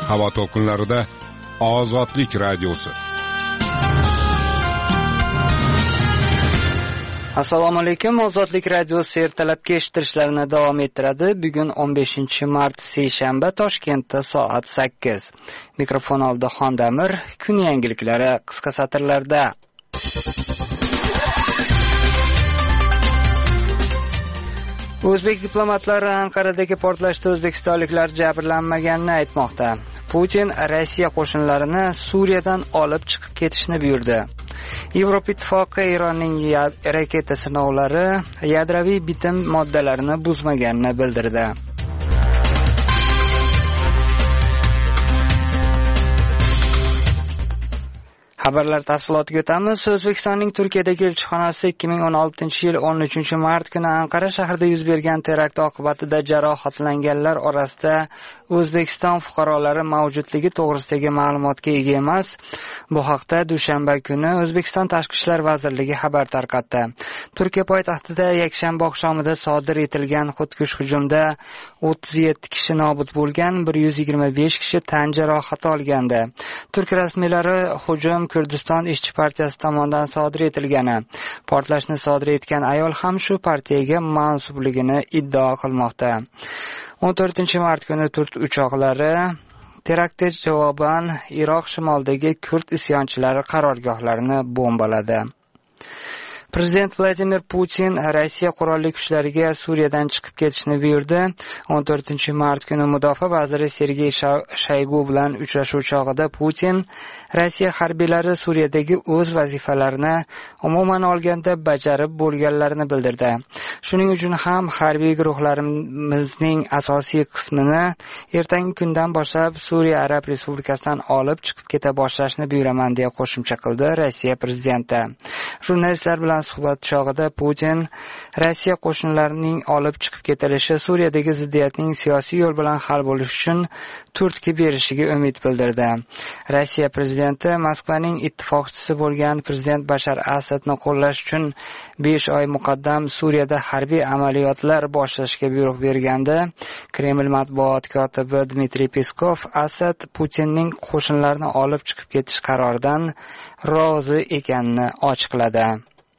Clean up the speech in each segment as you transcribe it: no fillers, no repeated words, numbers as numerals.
Havo to'lqinlarida Ozodlik radiosi. Assalomu alaykum. Ozodlik radiosi ertalabki eshittirishlarini davom ettiradi. Bugun 15-mart seshanba, Toshkentda soat 8. Mikrofon oldida Xondamir. Kun yangiliklari qisqa satrlarda. O'zbek diplomatlari Anqaradagi portlashda o'zbekistonliklar jabrlanmaganini aytmoqda. Putin Rossiya qo'shinlarini Suriyadan olib chiqib ketishni buyurdi. Yevropa Ittifoqi Eronning raketa sinovlari yadroviy bitim moddalarini buzmaganini bildirdi. Xabarlar tafsilotiga o'tamiz. O'zbekistonning Turkiyadagi elchixonasi 2016-yil 13-mart kuni Anqara shahrida yuz bergan terakt oqibatida jarohatlanganlar orasida O'zbekiston fuqarolari mavjudligi to'g'risidagi ma'lumotga ega emas. Bu haqda dushanba kuni O'zbekiston Tashqi ishlar vazirligi xabar tarqatdi. Turkiya poytaxtida yakshanba oqshomida sodir etilgan xudkush hujumda 37 kishi nobud bo'lgan, 125 kishi tan jarohati olgandi. Turk rasmiylari hujum Kurdiston ishchi partiyasi tomonidan sodir etilgani, portlashni sodir etgan ayol ham shu partiyaga mansubligini iddao qilmoqda. 14-mart kuni Turk uchoqlari teraktga javoban Iroq shimolidagi kurd isyonchilari qarorgohlarini bombaladi. Prezident Vladimir Putin Rossiya qurolli kuchlariga Suriyadan chiqib ketishni buyurdi. 14-mart kuni mudofaa vaziri Sergey Shoygu bilan uchrashuv chog'ida Putin Rossiya harbiylari Suriyadagi o'z vazifalarini umuman olganda bajarib bo'lganlarini bildirdi. Shuning uchun ham harbiy guruhlarimizning asosiy qismini ertangi kundan boshlab Suriya Arab Respublikasidan olib chiqib keta boshlashni buyuraman deya qo'shimcha qildi Rossiya prezidenti. Jurnalistlar bilan suhbat chog'ida Putin Rossiya qo'shinlarining olib chiqib ketilishi Suriyadagi ziddiyatning siyosiy yo'l bilan hal bo'lishi uchun Turkiya berishiga umid bildirdi. Rossiya prezidenti Moskvaning ittifoqchisi bo'lgan prezident Bashar Asadni qo'llash uchun 5 oy muqaddam Suriyada harbiy amaliyotlar boshlashga buyruq bergandi. Kreml matbuot kotibi Dmitriy Peskov Asad Putinning qo'shinlarini olib chiqib ketish qaroridan rozi ekanini ochiqladi.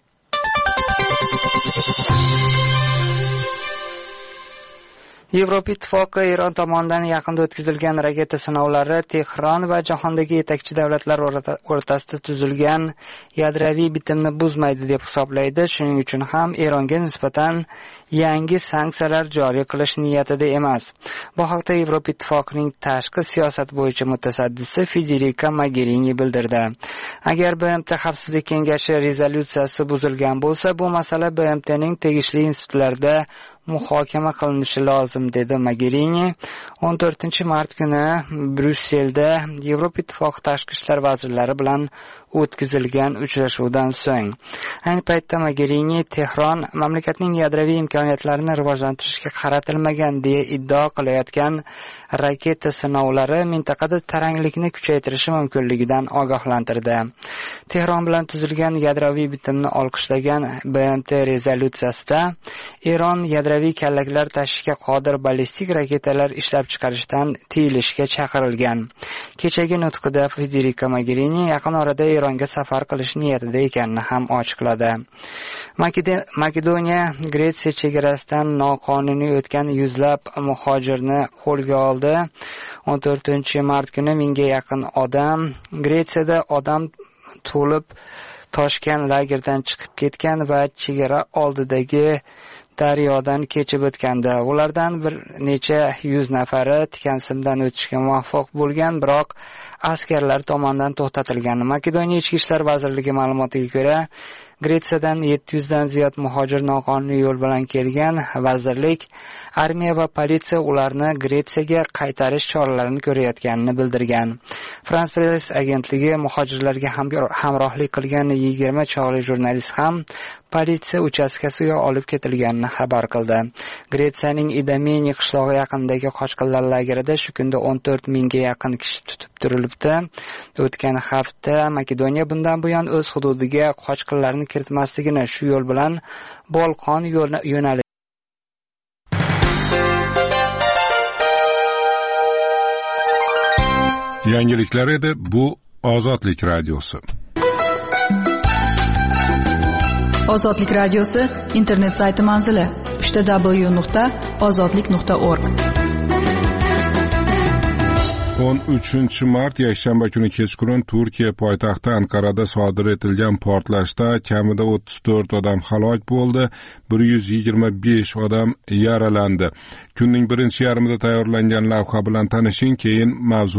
Yevropa Ittifoqi Eron tomonidan yaqinda o'tkazilgan raketa sinovlari Tehron va jahondagi yetakchi davlatlar o'rtasida tuzilgan yadroviy bitimni buzmaydi deb hisoblaydi. Shuning uchun ham Eronga nisbatan yangi sanksiyalar joriy qilish niyatida emas. Bu haqda Yevropa Ittifoqining tashqi siyosat bo'yicha mutasaddisi Federica Mogherini bildirdi. Agar BMT Xavfsizlik kengashi rezolyutsiyasi buzilgan bo'lsa, bu masala BMTning tegishli institutlarida muhokama qilinishi lozim, dedi Mogherini. 14-mart kuni Bryusselda Yevropa Ittifoqi tashqi ishlar vazirlari bilan o'tkazilgan uchrashuvdan so'ng. Ayni paytda Mogherini Tehron mamlakatning yadroviy imkoniyatlarini rivojlantirishga qaratilmagan deya iddao qilayotgan raketa sinovlari mintaqada taranglikni kuchaytirishi mumkinligidan ogohlantirdi. Tehron bilan tuzilgan yadroviy bitimni olqishlagan BMT rezolyutsiyasida Eron yadroviy kallaklar tashishga qodir ballistik raketalar ishlab chiqarishdan tiyilishga chaqirilgan. Kechagi nutqida Federica Mogherini yaqin orada Eronga safar qilish niyatida ekanini ham ochiqladi. Makedoniya Gretsiya chegarasidan noqonuniy o'tgan yuzlab muhojirni qo'lga oldi. 14-mart kuni 1000 ga yaqin odam Gretsiyada odam to'lib toshgan lagerdan chiqib ketgan va chegara oldidagi daryodan kechib o'tganda. Ulardan bir necha yuz nafari tikansimdan o'tishga muvaffaq bo'lgan, biroq askarlar tomonidan to'xtatilgan. Makedoniya Ichki ishlar vazirligi ma'lumotiga ko'ra, Gretsiyadan 700 dan ziyod muhojir noqonuniy yo'l bilan kelgan. Vazirlik armiya va politsiya ularni Gretsiyaga qaytarish choralarini ko'rayotganini bildirgan. France Press agentligi muhojirlarga hamrohlik qilgan 20 chog'li jurnalist ham politsiya uchastkasiga olib ketilganini xabar qildi. Gretsiyaning Idameni qishlog'i yaqinidagi qochqinlar lagerida shu kunda 14 mingga yaqin kishi tutib turilibdi. O'tgan hafta Makedoniya bundan buyon o'z hududiga qochqinlarni kiritmasligini, shu yo'l bilan Bolqon yo'nalishi Yangiliklar edi, bu Ozodlik radiosi. Ozodlik radiosi internet sayti manzili www.ozodlik.org. 13 mart yakshanba kuni kechqurun Turkiya poytaxti Anqarada sodir etilgan portlashda kamida 34 odam halok bo'ldi, 125 odam yaralandi. Kunning birinchi yarmida tayyorlangan lavha bilan tanishing, keyin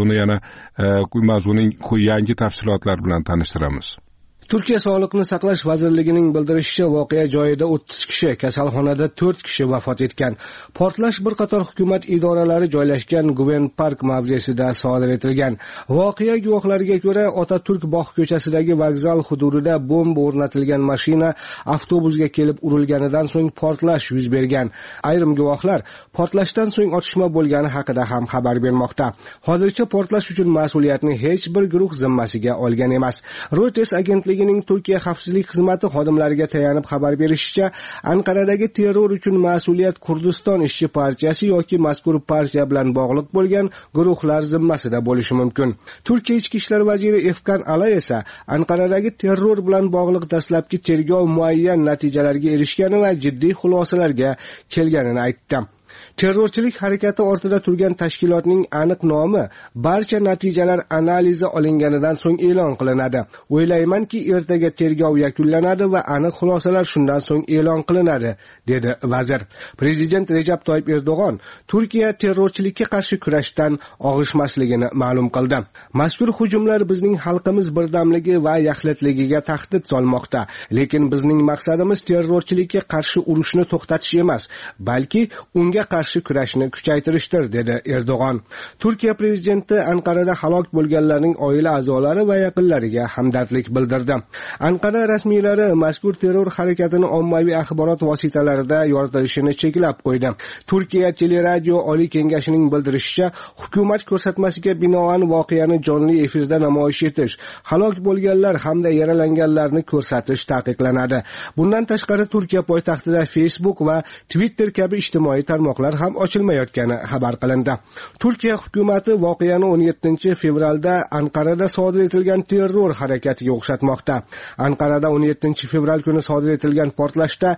mavzuning yangi tafsilotlari bilan tanishtiramiz. Turkiya Sog'liqni saqlash vazirligining bildirishicha, voqea joyida 30 kishi, kasalxonada 4 kishi vafot etgan. Portlash bir qator hukumat idoralari joylashgan Guven Park mavzesida sodir etilgan. Voqea guvohlariga ko'ra, Otaturk bog' ko'chasidagi vokzal hududida bomba o'rnatilgan mashina avtobusga kelib urilganidan so'ng portlash yuz bergan. Ayrim guvohlar portlashdan so'ng otishma bo'lgani haqida ham xabar bermoqda. Hozircha portlash uchun mas'uliyatni hech bir guruh zimmasiga olgan emas. Reuters agentligi Turkiya xavfsizlik xizmati xodimlariga tayanib xabar berishicha, Anqaradagi terror uchun mas'uliyat Kurdiston ishchi partiyasi yoki mazkur partiya bilan bog'liq bo'lgan guruhlar zimmasida bo'lishi mumkin. Turkiya ichki ishlar vaziri Efkan Ala esa Anqaradagi terror bilan bog'liq dastlabki tergov muayyan natijalarga erishgani va jiddiy xulosalarga kelganini aytdi. Terrorchilik harakati ortida turgan tashkilotning aniq nomi barcha natijalar analizi olinganidan so'ng e'lon qilinadi. O'ylaymanki, ertaga tergov yakunlanadi va aniq xulosalar shundan so'ng e'lon qilinadi, dedi vazir. Prezident Recep Tayyip Erdo'g'on Turkiya terrorchilikka qarshi kurashdan og'ishmasligini ma'lum qildi. Mazkur hujumlar bizning xalqimiz birdamligi va yaxlitligiga tahdid solmoqda, lekin bizning maqsadimiz terrorchilikka qarshi urushni to'xtatish emas, balki unga qarshi kurashni kuchaytirishdir, dedi Erdo'g'on. Turkiya prezidenti Anqarada halok bo'lganlarning oila a'zolari va yaqinlariga hamdardlik bildirdi. Anqara rasmiylari mazkur terror harakatini ommaviy axborot vositalarida yoritilishini cheklab qo'ydi. Turkiya teleradio oliy kengashining bildirishicha, hukumat ko'rsatmasiga binoan voqeani jonli efirda namoyish etish, halok bo'lganlar hamda yaralanganlarni ko'rsatish taqiqlanadi. Bundan tashqari Turkiya poytaxtida Facebook va Twitter kabi ijtimoiy tarmoqlar ham ochilmayotgani xabar qilindi. Turkiya hukumati voqeani 17 fevralda Anqarada sodir etilgan terror harakatiga o'xshatmoqda. Anqarada 17 fevral kuni sodir etilgan portlashda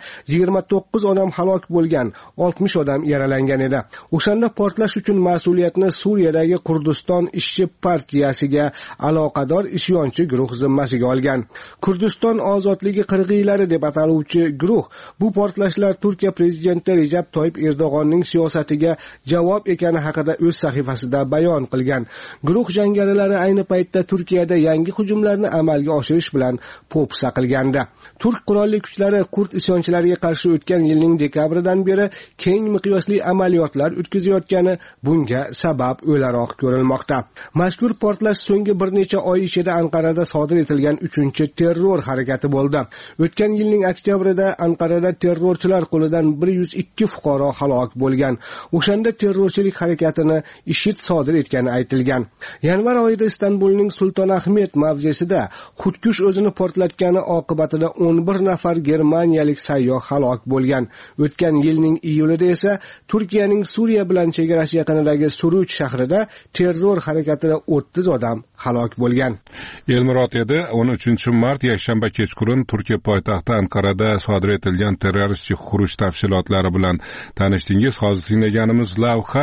29 odam halok bo'lgan, 60 odam yaralangan edi. O'shanda portlash uchun mas'uliyatni Suriyadagi Kurdiston ishchi partiyasiga aloqador isyonchi guruh zimmasiga olgan. Kurdiston ozodligi qirg'iylari deb ataluvchi guruh bu portlashlar Turkiya prezidenti Recep Tayyip Erdo'g'onning siyosatiga javob ekani haqida o'z sahifasida bayon qilgan. Guruh jangarilari ayni paytda Turkiyada yangi hujumlarni amalga oshirish bilan po'pisa qilgandi. Turk qurolli kuchlari kurd isyonchilariga qarshi o'tgan yilning dekabridan beri keng miqyosli amaliyotlar o'tkazayotgani bunga sabab o'laroq ko'rilmoqda. Mazkur portlash so'nggi bir necha oy ichida Anqarada sodir etilgan 3-terror harakati bo'ldi. O'tgan yilning oktyabrida Anqarada terrorchilar qo'lidan 102 fuqaro halok bo'lgan. O'shanda terrorchilik harakatini IShID sodir etgani aytilgan. Yanvar oyida Istanbulning Sulton Ahmet mavzesida xudkush o'zini portlatgani oqibatida 11 nafar germaniyalik sayyoh halok bo'lgan. O'tgan yilning iyulida esa Turkiyaning Suriya bilan chegarasi yaqinidagi Suruch shahrida terror harakatida 30 odam halok bo'lgan. Elmurod edi, 13 mart yakshanba kechqurun Turkiya poytaxti Anqarada sodir etilgan terroristik xuruj tafsilotlari bilan tanishdingiz. Hozir tinglaganimiz lavha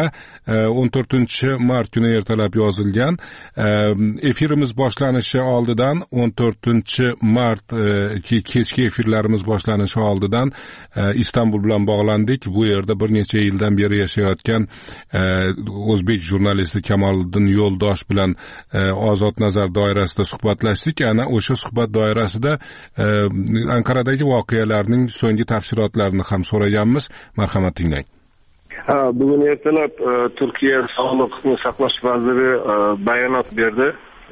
14 mart kuni ertalab yozilgan. Efirimiz boshlanishi oldidan 14 mart kechki efirlarimiz boshlanishi oldidan Istanbul bilan bog'landik. Bu yerda bir necha yildan beri yashayotgan o'zbek jurnalisti Kamoliddin Yo'ldosh bilan Ozod nazar doirasida suhbatlashdik. Ana o'sha suhbat doirasida Anqaradagi voqealarning so'nggi tafsilotlarini ham so'raganmiz. Marhamat tinglang. Bugun ertalab Turkiya Sog'liqni saqlash vaziri bayonot berdi.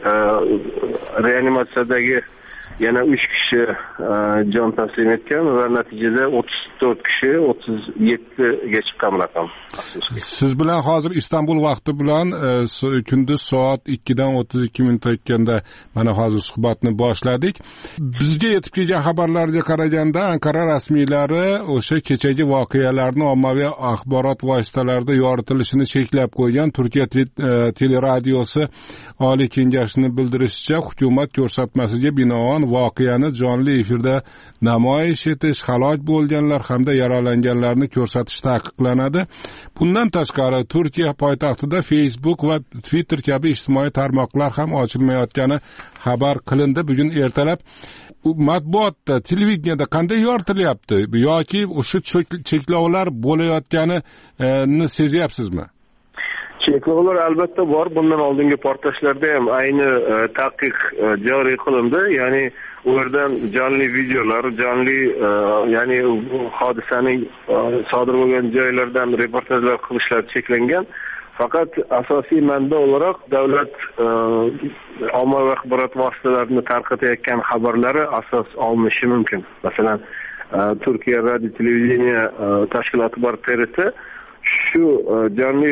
Reanimatsiyadagi yana 3 kishi jon taslim etgan va natijada 34 kishi 37 ga chiqqan raqam. Siz bilan hozir Istanbul vaqti bilan kunduz soat 2 dan 32 minut o'tganda mana hozir suhbatni boshladik. Bizga yetib kelgan xabarlarga qaraganda Anqara rasmiylari o'sha kechagi voqealarni ommaviy axborot vositalarida yoritilishini cheklab qo'ygan. Turkiya teleradiosi Oliy Kengashining bildirishicha, hukumat ko'rsatmasiga binoan voqeani jonli efirda namoyish etish, halok bo'lganlar hamda yaralanganlarni ko'rsatish taqiqlanadi. Bundan tashqari, Turkiya poytaxtida Facebook va Twitter kabi ijtimoiy tarmoqlar ham ochilmayotgani xabar qilindi. Bugun ertalab matbuotda, televideniyada qanday yoritilyapti yoki o'sha cheklovlar bo'layotganini sezyapsizmi? Cheklovlar albatta bor. Bundan oldingi portlashlarda ham ayni taqiq joriy qilindi. Ya'ni u yerdan jonli videolar, jonli ya'ni hodisaning sodir bo'lgan joylardan reportajlar qilishlar cheklangan. Faqat asosiy manba olarak davlat ommaviy axborot vositalarini tarqatayotgan xabarlari asos olinishi mumkin. Masalan, Turkiya radio televideniya tashkiloti bor TRT shu jonli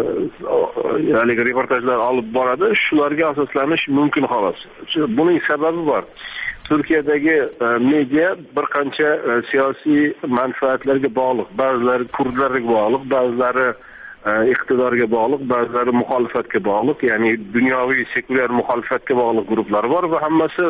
reportajlar olib boradi. Shularga asoslanish mumkin xolos. Buning sababi bor. Turkiyadagi media bir qancha siyosiy manfaatlarga bog'liq. Ba'zilari kurdlarga bog'liq, ba'zilari iqtidorga bog'liq, ba'zilari muxolifatga bog'liq, ya'ni dunyoviy sekulyar muxolifatga bog'liq guruhlar bor va hammasi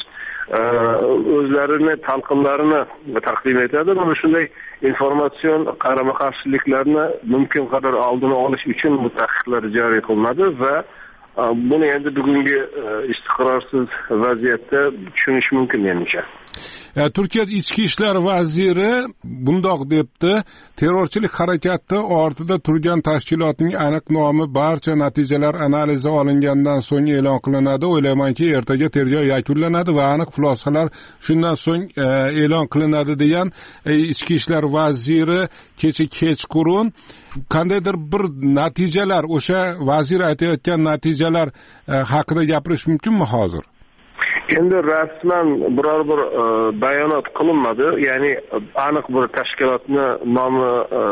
o'zlarini talqinlarini taqdim etadi. Mana shunday informatsion qarama-qarshiliklarni mumkin qadar oldini olish uchun bu taqiqlar joriy qilinadi va buni endi bugungi istiqrorsiz vaziyatda tushunish mumkin menimcha. Turkiya ichki ishlar vaziri bundoq debdi: terrorchilik harakati ortida turgan tashkilotning aniq nomi, barcha natijalar analizi olingandan so'ng e'lon qilinadi. O'ylaymanki, ertaga tergov yakunlanadi va aniq xulosalar shundan so'ng e'lon qilinadi degan ichki ishlar vaziri kecha kechqurun qandaydir bir natijalar, o'sha vazir aytayotgan natijalar haqida gapirish mumkinmi hozir? Endi rasman biror bir bayonot qilinmadi, ya'ni aniq bir tashkilotni nomi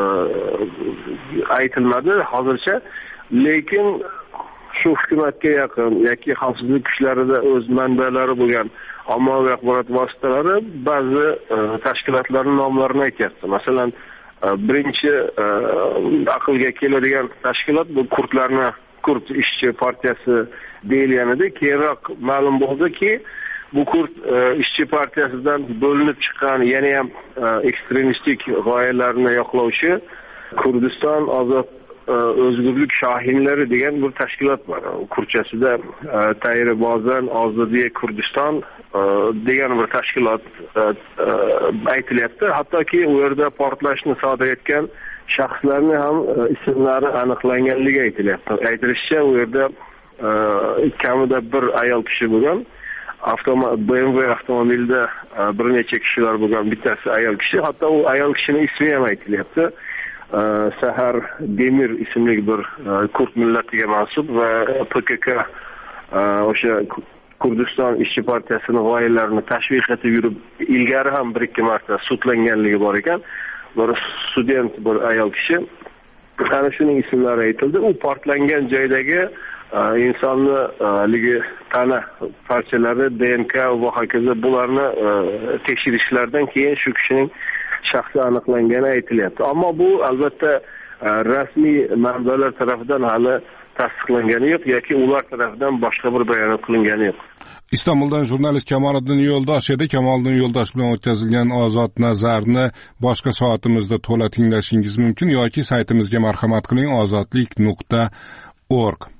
aytilmadi hozircha, lekin shu hukumatga yaqin yoki xavfsizlik kuchlarida o'z manbalari bo'lgan ommaviy axborot vositalari ba'zi tashkilotlarning nomlarini aytyapti. Masalan, birinchi aqlga keladigan tashkilot bu Kurd ishchi partiyasi deyilganida, keyinroq ma'lum bo'ldiki, bu Kurd ishchi partiyasidan bo'linib chiqqan, yana ham ekstremistik g'oyalarni yoqlovchi Kurdiston ozod o'zgurlik shohinlari degan bir tashkilot bor. Kurchasida Tayri Bozan Ozodiye Kurdiston degan bir tashkilot aytilyapti. Hattoki u yerda portlashni sodir etgan shaxslarning ham ismlari aniqlanganligi aytilyapti. Aytilishicha, u yerda kamida bir ayol kishi bo'lgan, BMW avtomobilda bir necha kishilar bo'lgan, bittasi ayol kishi. Hatto u ayol kishining ismi ham aytilyapti. Sahar Demir ismli bir Kurd millatiga mansub va PKK o'sha Kurdiston ishchi partiyasining g'oyalarini tashviq etib yurib, ilgari ham bir ikki marta sudlanganligi bor ekan. Bir student, bir ayol kishi. Ana shuning ismlari aytildi. U portlangan joydagi insonni tana parchalari, DNK va hokazo bularni tekshirishlardan keyin shu kishining shaxsi aniqlangani aytilyapti. Ammo bu albatta rasmiy manbalar tomonidan hali tasdiqlangani yo'q yoki ular tomonidan boshqa bir bayonot qilingani yo'q. Istanbuldan jurnalist Kamoliddin Yo'ldosh edi. Kamoliddin Yo'ldosh bilan o'tkazilgan ozod nazarni boshqa soatimizda to'la tinglashingiz mumkin yoki saytimizga marhamat qiling, ozodlik.org.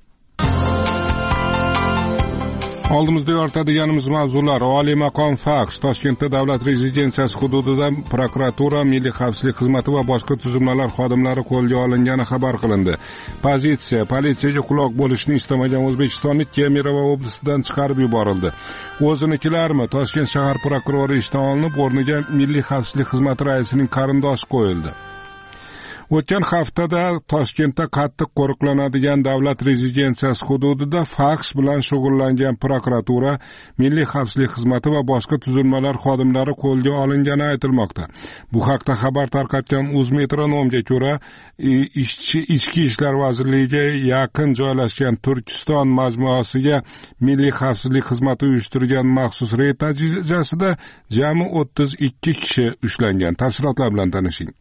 Oldimizda yoritadiganimiz mavzular: Oliy maqom FAQSH Toshkentda davlat rezidensiyasi hududida prokuratura, milliy xavfsizlik xizmati va boshqa tuzilmalar xodimlari qo'lga olingani xabar qilindi. Politsiyaga quloq bo'lishni istamagan o'zbekistonlik Kemirova oblasidan chiqarib yuborildi. O'zinikilarmi? Toshkent shahar prokurori ishdan olinib, o'rniga milliy xavfsizlik xizmati raisining qarindoshi qo'yildi. O'tgan haftada Toshkentda qattiq qo'riqlanadigan davlat rezidensiyasi hududida FAQSH bilan shug'ullangan prokuratura, milliy xavfsizlik xizmati va boshqa tuzilmalar xodimlari qo'lga olingani aytilmoqda. Bu haqda xabar tarqatgan UzMetronomga ko'ra, Ichki ishlar vazirligiga yaqin joylashgan Turkiston majmuasiga milliy xavfsizlik xizmati uyushtirgan maxsus reyd natijasida jami 32 kishi ushlangan. Tafsilotlar bilan tanishing.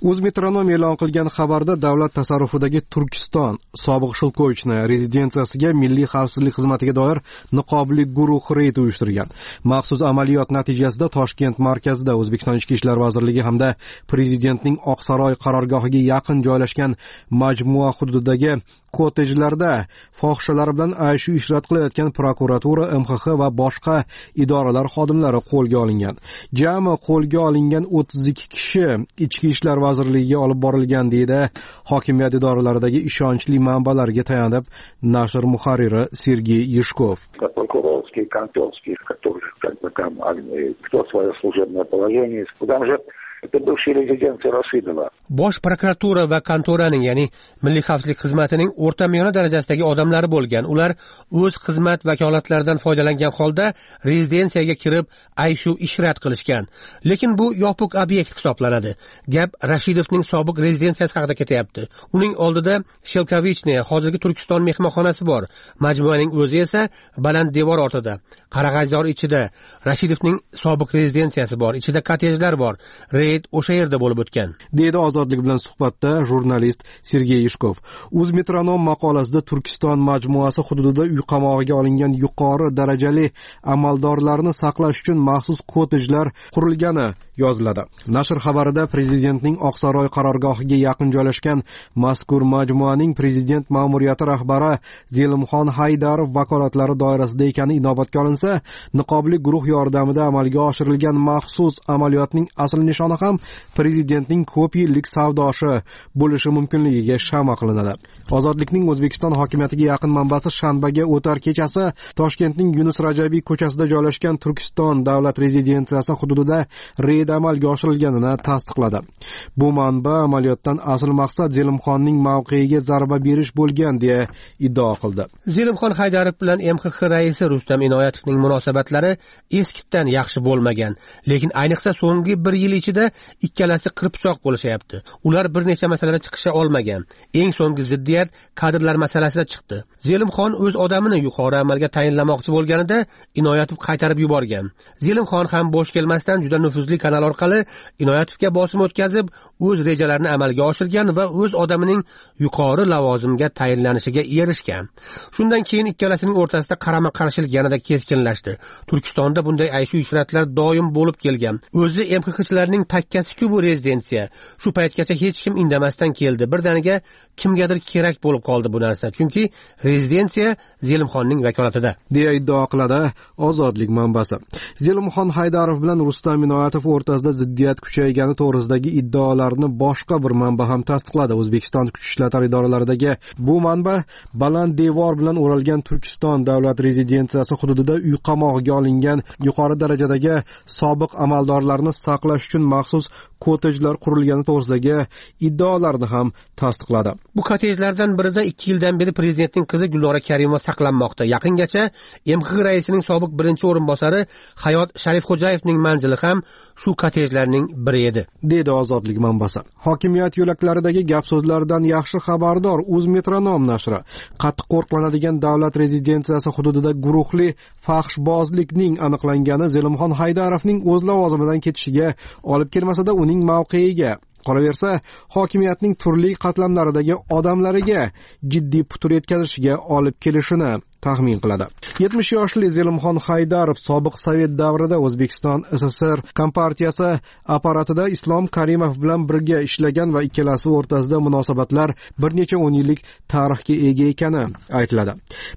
O'zmetronom e'lon qilgan xabarda davlat tasarrufidagi Turkiston sobiq Shilkovichni rezidensiyasiga Milliy xavfsizlik xizmatiga doir niqobli guruh reyd uyushtirgan. Maxsus amaliyot natijasida Toshkent markazida O'zbekiston Ichki ishlar vazirligi hamda prezidentning Oqsaroy qarorgohiga yaqin joylashgan majmua hududidagi kottejlarda fohishalar bilan ayshu ishrat qilayotgan prokuratura, MXX va boshqa idoralar xodimlari qo'lga olingan. Jami qo'lga olingan 32 kishi Ichki ishlar vazirligiga olib borilgan deydi hokimiyat idoralaridagi ishonchli manbalarga tayanib nashr muharriri Sergey Yishkov. Прокурорские, конторские, которые там кто свое служебное положение, куда же это бывшая резиденция Rashidova. Bosh prokuratura va kontoraning, ya'ni Milliy xavfsizlik xizmatining o'rtamiyona darajasidagi odamlari bo'lgan. Ular o'z xizmat vakolatlaridan foydalangan holda rezidensiyaga kirib, ayshu ishrat qilishgan. Lekin bu yopiq obyekt hisoblanadi. Gap Rashidovning sobiq rezidensiyasi haqida ketyapti. Uning oldida Shelkovichni, hozirgi Turkiston mehmonxonasi bor. Majmuaning o'zi esa baland devor ortida, Qarag'ayzor ichida Rashidovning sobiq rezidensiyasi bor. Ichida kottejlar bor. O'sha yerda bo'lib o'tgan, deydi Ozodlik bilan suhbatda jurnalist Sergey Yishkov. O'zmetronom maqolasida Turkiston majmuasi hududida uy qamog'iga olingan yuqori darajali amaldorlarni saqlash uchun maxsus kottejlar qurilgani yoziladi. Nashr xabarida prezidentning Oqsaroy qarorgohiga yaqin joylashgan mazkur majmuaning prezident ma'muriyati rahbari Zelimxon Haydarov vakolatlari doirasida ekani inobatga olinsa, niqobli guruh yordamida amalga oshirilgan maxsus amaliyotning asl nishoni ham prezidentning ko'p yillik savdoshi bo'lishi mumkinligiga shama qilinadi. Ozodlikning O'zbekiston hokimiyatiga yaqin manbasi shanbaga o'tar kechasi Toshkentning Yunus Rajabiy ko'chasida joylashgan Turkiston davlat rezidensiyasi hududida reyd amalga oshirilganini tasdiqladi. Bu manba amaliyotdan asl maqsad Zelimxonning mavqeiga zarba berish bo'lgan deya iddao qildi. Zelimxon Haydarov bilan MXX raisi Rustam Inoyatovning munosabatlari eskitdan yaxshi bo'lmagan, lekin ayniqsa so'nggi 1 yil ichida ikkalasi qirpichoq bo'lishayapti. Ular bir necha masalada chiqisha olmagan. Eng so'nggi ziddiyat kadrlar masalasida chiqdi. Zelimxon o'z odamini yuqori amalga tayinlamoqchi bo'lganida Inoyatov qaytarib yuborgan. Zelimxon ham bo'sh kelmasdan juda nufuzli kanal orqali Inoyatovga bosim o'tkazib, o'z rejalarini amalga oshirgan va o'z odamining yuqori lavozimga tayinlanishiga erishgan. Shundan keyin ikkalasining o'rtasida qarama-qarshilik yanada keskinlashdi. Turkistonda bunday ayshu ishratlar doim bo'lib kelgan. O'zi MXXchilarning pakkasi-ku bu rezidensiya. Shu paytgacha hech kim indamasdan keldi. Birdaniga kimgadir kerak bo'lib qoldi bu narsa. Chunki rezidensiya Zelimxonning vakolatida, deya iddao qiladi Ozodlik manbasi. Zelimxon Haydarov bilan Rustam Inoyatov o'rtasida ziddiyat kuchaygani to'g'risidagi iddaolarni boshqa bir manba ham tasdiqladi. O'zbekiston kuch ishlatari idoralaridagi bu manba baland devor bilan o'ralgan Turkiston davlat rezidensiyasi hududida uy qamog'iga olingan yuqori darajadagi sobiq amaldorlarni saqlash uchun maxsus kottejlar qurilgani to'g'risidagi iddaolarni ham tasdiqladi. Bu kottejlardan birida 2 yildan beri prezidentning qizi Gulnora Karimova saqlanmoqda. Yaqingacha MXX raisining sobiq birinchi o'rinbosari Hayot Sharifxo'jayevning manzili ham shu kottejlarning biri edi, dedi Ozodlik manbasi. Hokimiyat yo'laklaridagi gap so'zlardan yaxshi xabardor O'zmetronom nashri qattiq qo'rqlanadigan davlat rezidensiyasi hududida guruhli fahshbozlikning aniqlangani Zelimxon Haydarovning o'z lavozimidan ketishiga olib kelmasa-da uning mavqeiga, qolaversa hokimiyatning turli qatlamlaridagi odamlariga jiddiy putur yetkazishiga olib kelishini taxmin qiladi. 70 yoshli Zelimxon Haydarov sobiq Sovet davrida O'zbekiston SSR kompartiyasi apparatida Islom Karimov bilan birga ishlagan va ikkalasi o'rtasida munosabatlar bir necha 10 yillik tarixga ega ekani aytiladi.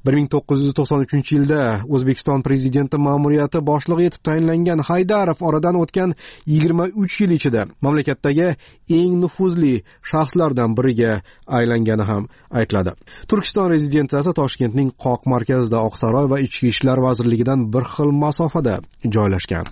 1993-yilda O'zbekiston prezidenti ma'muriyati boshlig'i etib tayinlangan Haydarov oradan o'tgan 23 yil ichida mamlakatdagi eng nufuzli shaxslardan biriga aylangani ham aytiladi. Turkiston rezidensiyasi Toshkentning qoq markazida Oqsaroy va Ichki ishlar vazirligidan bir xil masofada joylashgan.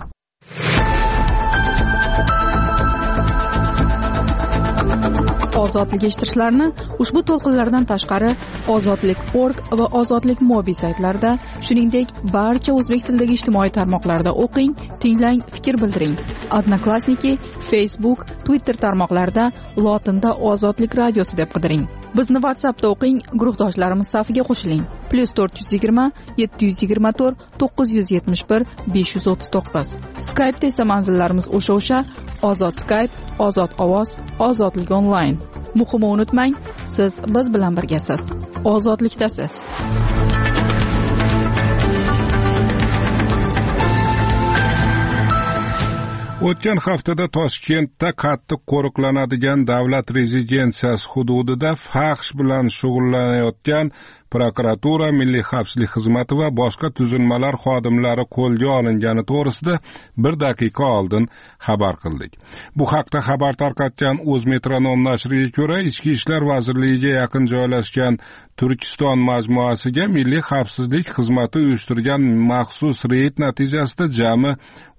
Ozodlik eshitishlarini ushbu to'lqinlardan tashqari ozodlik.org va ozodlik mobil saytlarida, shuningdek barcha o'zbek tilidagi ijtimoiy tarmoqlarda o'qing, tinglang, fikr bildiring. Odnoklassniki, Facebook, Twitter tarmoqlarida lotinda Ozodlik radiosi deb qidiring. Bizni WhatsAppda o'qing, guruhdoshlarimiz safiga qo'shiling. +420 724 971 539. Skype'da esa manzillarimiz o'sha Ozod Skype, Ozod ovoz, Ozodlik onlayn. Muhimi unutmang, siz biz bilan birgasiz. Ozodlikdasiz. O'tgan haftada Toshkentda qattiq qo'riqlanadigan davlat rezidensiyasi hududida faxsh bilan shug'ullanayotgan prokuratura, Milliy xavfsizlik xizmati va boshqa tuzilmalar xodimlari qo'lga olingani to'g'risida 1 daqiqa oldin xabar qildik. Bu haqda xabar tarqatgan O'zmetronom nashriga ko'ra, Ichki ishlar vazirligiga yaqin joylashgan Turkiston majmuasiga Milliy xavfsizlik xizmati uyushtirgan maxsus reyd natijasida jami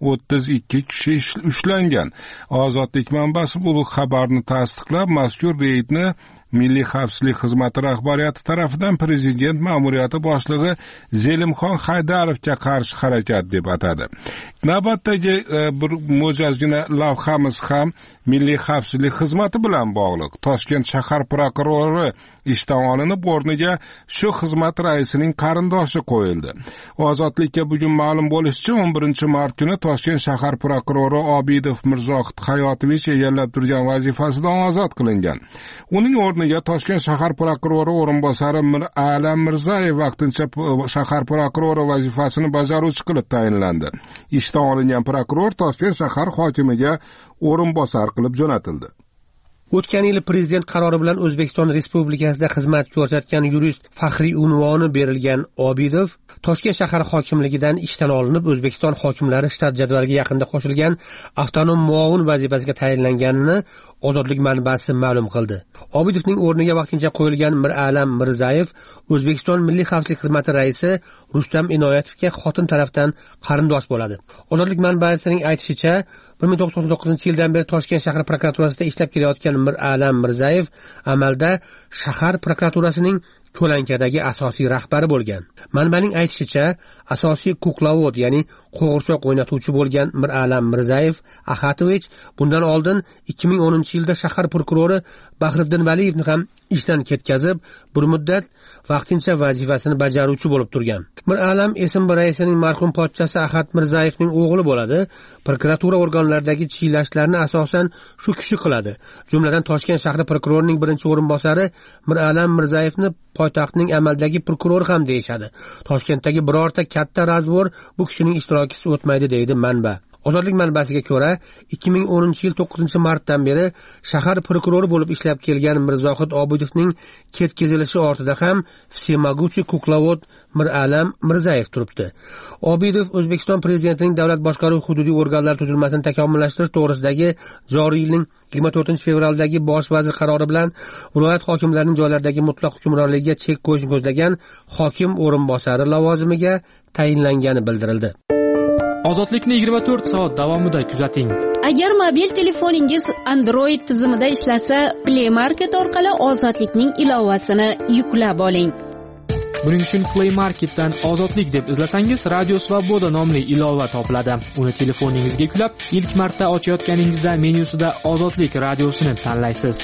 32 kishi ushlangan. Ozodlik manbasi bu xabarni tasdiqlab, mazkur reydni Milliy xavfsizlik xizmati rahbariyati tarafidan prezident ma'muriyati boshlig'i Zelimxon Haydarovga qarshi harakat deb atadi. Navbatdagi bir mo'jazgina lavhamiz ham Milliy xavfsizlik xizmati bilan bog'liq. Toshkent shahar prokurori ishdan olinib, o'rniga shu xizmat raisining qarindoshi qo'yildi. Ozodlikka bugun ma'lum bo'lishicha, 11-mart kuni Toshkent shahar prokurori Obidov Mirzohid Hayotovich egallab turgan vazifasidan ozod qilingan. Uning o'rniga Toshkent shahar prokurori o'rinbosari Mir'alam Mirzayev vaqtincha shahar prokurori vazifasini bajaruvchi qilib tayinlandi. Ishdan olingan prokuror Toshkent shahar hokimiga o'rinbosar qilib jo'natildi. O'tgan yil prezident qarori bilan O'zbekiston Respublikasida xizmat ko'rsatgan yurist faxriy unvoni berilgan Obidov Toshkent shahar hokimligidan ishdan olinib, O'zbekiston hokimlari shtat jadvaliga yaqinda qo'shilgan avtonom muovin vazifasiga tayinlanganini Ozodlik manbasi ma'lum qildi. Obidovning o'rniga vaqtincha qo'yilgan Mir'alam Mirzayev O'zbekiston Milliy xavfsizlik xizmati raisi Rustam Inoyatovga xotin tarafdan qarindosh bo'ladi. Ozodlik manbasining aytishicha, 1999-yildan beri Toshkent shahar prokuraturasida ishlab kelayotgan Mir'alam Mirzayev amalda shahar prokuraturasining ko'lankadagi asosiy rahbari bo'lgan. Manbaning aytishicha, asosiy kuklavod, ya'ni qo'g'irchoq o'ynatuvchi bo'lgan Mir'alam Mirzayev Axatovich bundan oldin 2010-yilda shahar prokurori Bahriddin Valiyevni ham ishdan ketkazib, bir muddat vaqtincha vazifasini bajaruvchi bo'lib turgan. Mir'alam SMB raisining marhum pochchasi Ahad Mirzayevning o'g'li bo'ladi. Prokuratura organlaridagi chiylashlarni asosan shu kishi qiladi. Jumladan Toshkent shahri prokurorining birinchi o'rinbosari Mir'alam Mirzayevni poytaxtning amaldagi prokurori ham deyishadi. Toshkentdagi birorta katta razbor bu kishining ishtirokisiz o'tmaydi, deydi manba. Ozodlik manbasiga ko'ra, 2010-yil 9-martdan beri shahar prokurori bo'lib ishlab kelgan Mirzohid Obidovning ketkazilishi ortida ham Всемогучий kuklavod Mir'alam Mirzayev turibdi. Obidov O'zbekiston prezidentining davlat boshqaruvi hududiy organlari tuzilmasini takomillashtirish to'g'risidagi joriy yilning 24-fevraldagi bosh vazir qarori bilan viloyat hokimlarining joylardagi mutlaq hukmronligiga chek qo'yishni ko'zlagan hokim o'rinbosari lavozimiga tayinlangani bildirildi. Ozodlikni 24 soat davomida kuzating. Agar mobil telefoningiz Android tizimida ishlasa, Play Market orqali Ozodlikning ilovasini yuklab oling. Buning uchun Play Marketdan Ozodlik deb izlasangiz, Radio Svoboda nomli ilova topiladi. Uni telefoningizga yuklab, ilk marta ochayotganingizda menyusida Ozodlik radiosini tanlaysiz.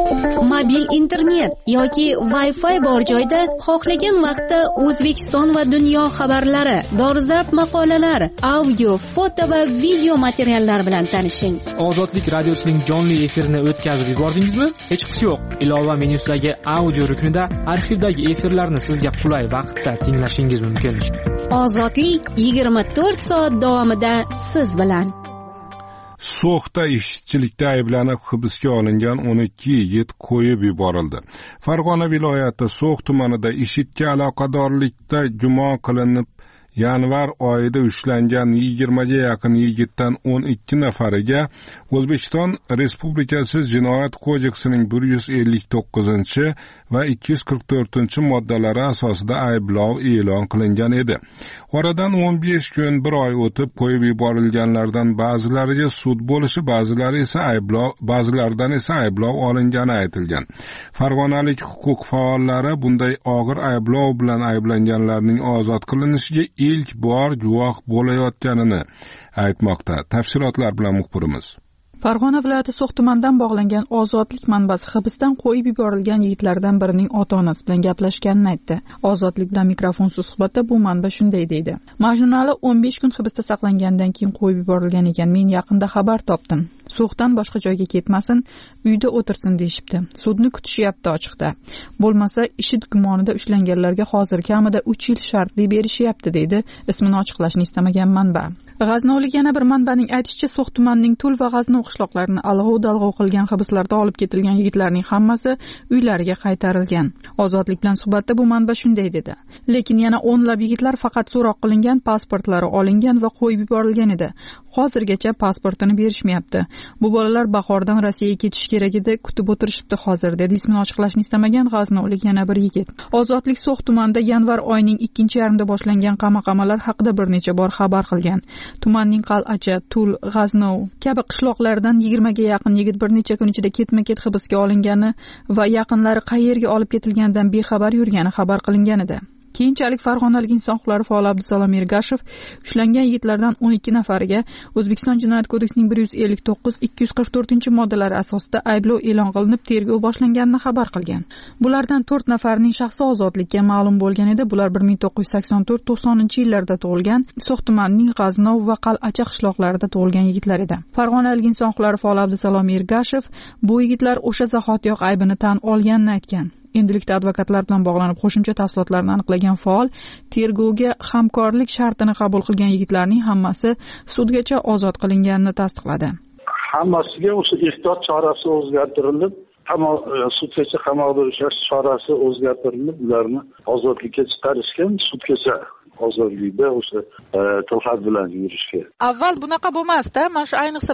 Mobil internet yoki Wi-Fi bor joyda xohlagan vaqtda O'zbekiston va dunyo xabarlari, dolzarb maqolalar, audio, foto va video materiallar bilan tanishing. Ozodlik radiosining jonli efirini o'tkazib yubordingizmi? Hech qisi yo'q. Ilova menyusidagi audio ruknida arxivdagi efirlarni sizga qulay vaqtda tinglashingiz mumkin. Ozodlik 24 soat davomida siz bilan. So'xda ishchilikda ayblanib hibsga olingan 12 yigit qo'yib yuborildi. Farg'ona viloyati So'x tumanida IShIDga aloqadorlikda gumon qilinib yanvar oyida ushlangan 20 ga yaqin yigitdan 12 nafariga O'zbekiston Respublikasi Jinoyat kodeksining 159 va 244 moddalari asosida ayblov e'lon qilingan edi. Oradan 15 kun, bir oy o'tib qo'yib yuborilganlardan ba'zilariga sud bo'lishi, ba'zilaridan esa ayblov olingani aytilgan. Farg'onalik huquq faollari bunday og'ir ayblov bilan ayblanganlarning ozod qilinishiga ilk bor guvoh bo'layotganini aytmoqda. Tafsilotlar bilan muxbirimiz. Farg'ona viloyati So'x tumanidan bog'langan Ozodlik manbasi hibsdan qo'yib yuborilgan yigitlardan birining ota-onasi bilan gaplashganini aytdi. Ozodlik bilan mikrofonsiz suhbatda bu manba shunday deydi: Majnunali 15 kun hibsda saqlangandan keyin qo'yib yuborilgan ekan. Men yaqinda xabar topdim. So'xdan boshqa joyga ketmasin, uyda o'tirsin deyshibdi. Sudni kutishyapti ochiqda. Bo'lmasa IShID gumonida ushlanganlarga hozir kamida 3 yil shartli berishyapti, deydi ismini ochiqlashni istamagan manba. G'aznovlik yana bir manbaning aytishicha, So'x tumanining Tul va G'aznov qishloqlarini alg'ov-dalg'ov qilgan hibslarda olib ketilgan yigitlarning hammasi uylariga qaytarilgan. Ozodlik bilan suhbatda bu manba shunday dedi: lekin yana o'nlab yigitlar faqat so'roq qilingan, pasportlari olingan va qo'yib yuborilgan edi. Hozirgacha pasportini berishmayapti. Bu bolalar bahordan Rossiyaga ketish kerak edi, kutib o'tirishibdi hozir, dedi ismini ochiqlashni istamagan g'aznovlik yana bir yigit. Ozodlik So'x tumanida yanvar oyining 2-yarmida boshlangan qamaqamalar haqida bir necha bor xabar qilgan. Tumanning Qal'acha, Tul, G'aznov kabi qishloqlardan 20 ga yaqin yigit bir necha kun ichida ketma-ket hibsga olingani va yaqinlari qayerga olib ketilganidan bexabar yurgani xabar qilingan edi. Keyinchalik farg'onalik inson huquqlari faoli Abdusalom Ergashev ushlangan yigitlardan 12 nafariga O'zbekiston Jinoyat kodeksining 159-244-moddalari asosida ayblov e'lon qilinib, tergov boshlanganini xabar qilgan. Bulardan 4 nafarining shaxsi ozodlikka ma'lum bo'lgan edi. Bular 1984-90-yillarda tug'ilgan, So'x tumanining G'aznov va Qal'acha qishloqlarida tug'ilgan yigitlar edi. Farg'onalik inson huquqlari faoli Abdusalom Ergashev bu yigitlar o'sha zahotiyoq aybini tan olganini aytgan. Endilikda advokatlar bilan bog'lanib qo'shimcha tafsilotlarni aniqlagan faol tergovga hamkorlik shartini qabul qilgan yigitlarning hammasi sudgacha ozod qilinganini tasdiqladi. Hammasiga o'sha ehtiyot chorasi o'zgartirilib, sudgacha qamoqda ushlash chorasi o'zgartirilib, ularni ozodlikka chiqarishgan, sudgacha ozodlikda o'sha tilxat bilan yurishga. Avval bunaqa bo'lmasdi. Mana shu ayniqsa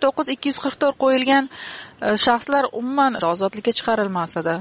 159-244 qo'yilgan shaxslar umuman ozodlikka chiqarilmas edi.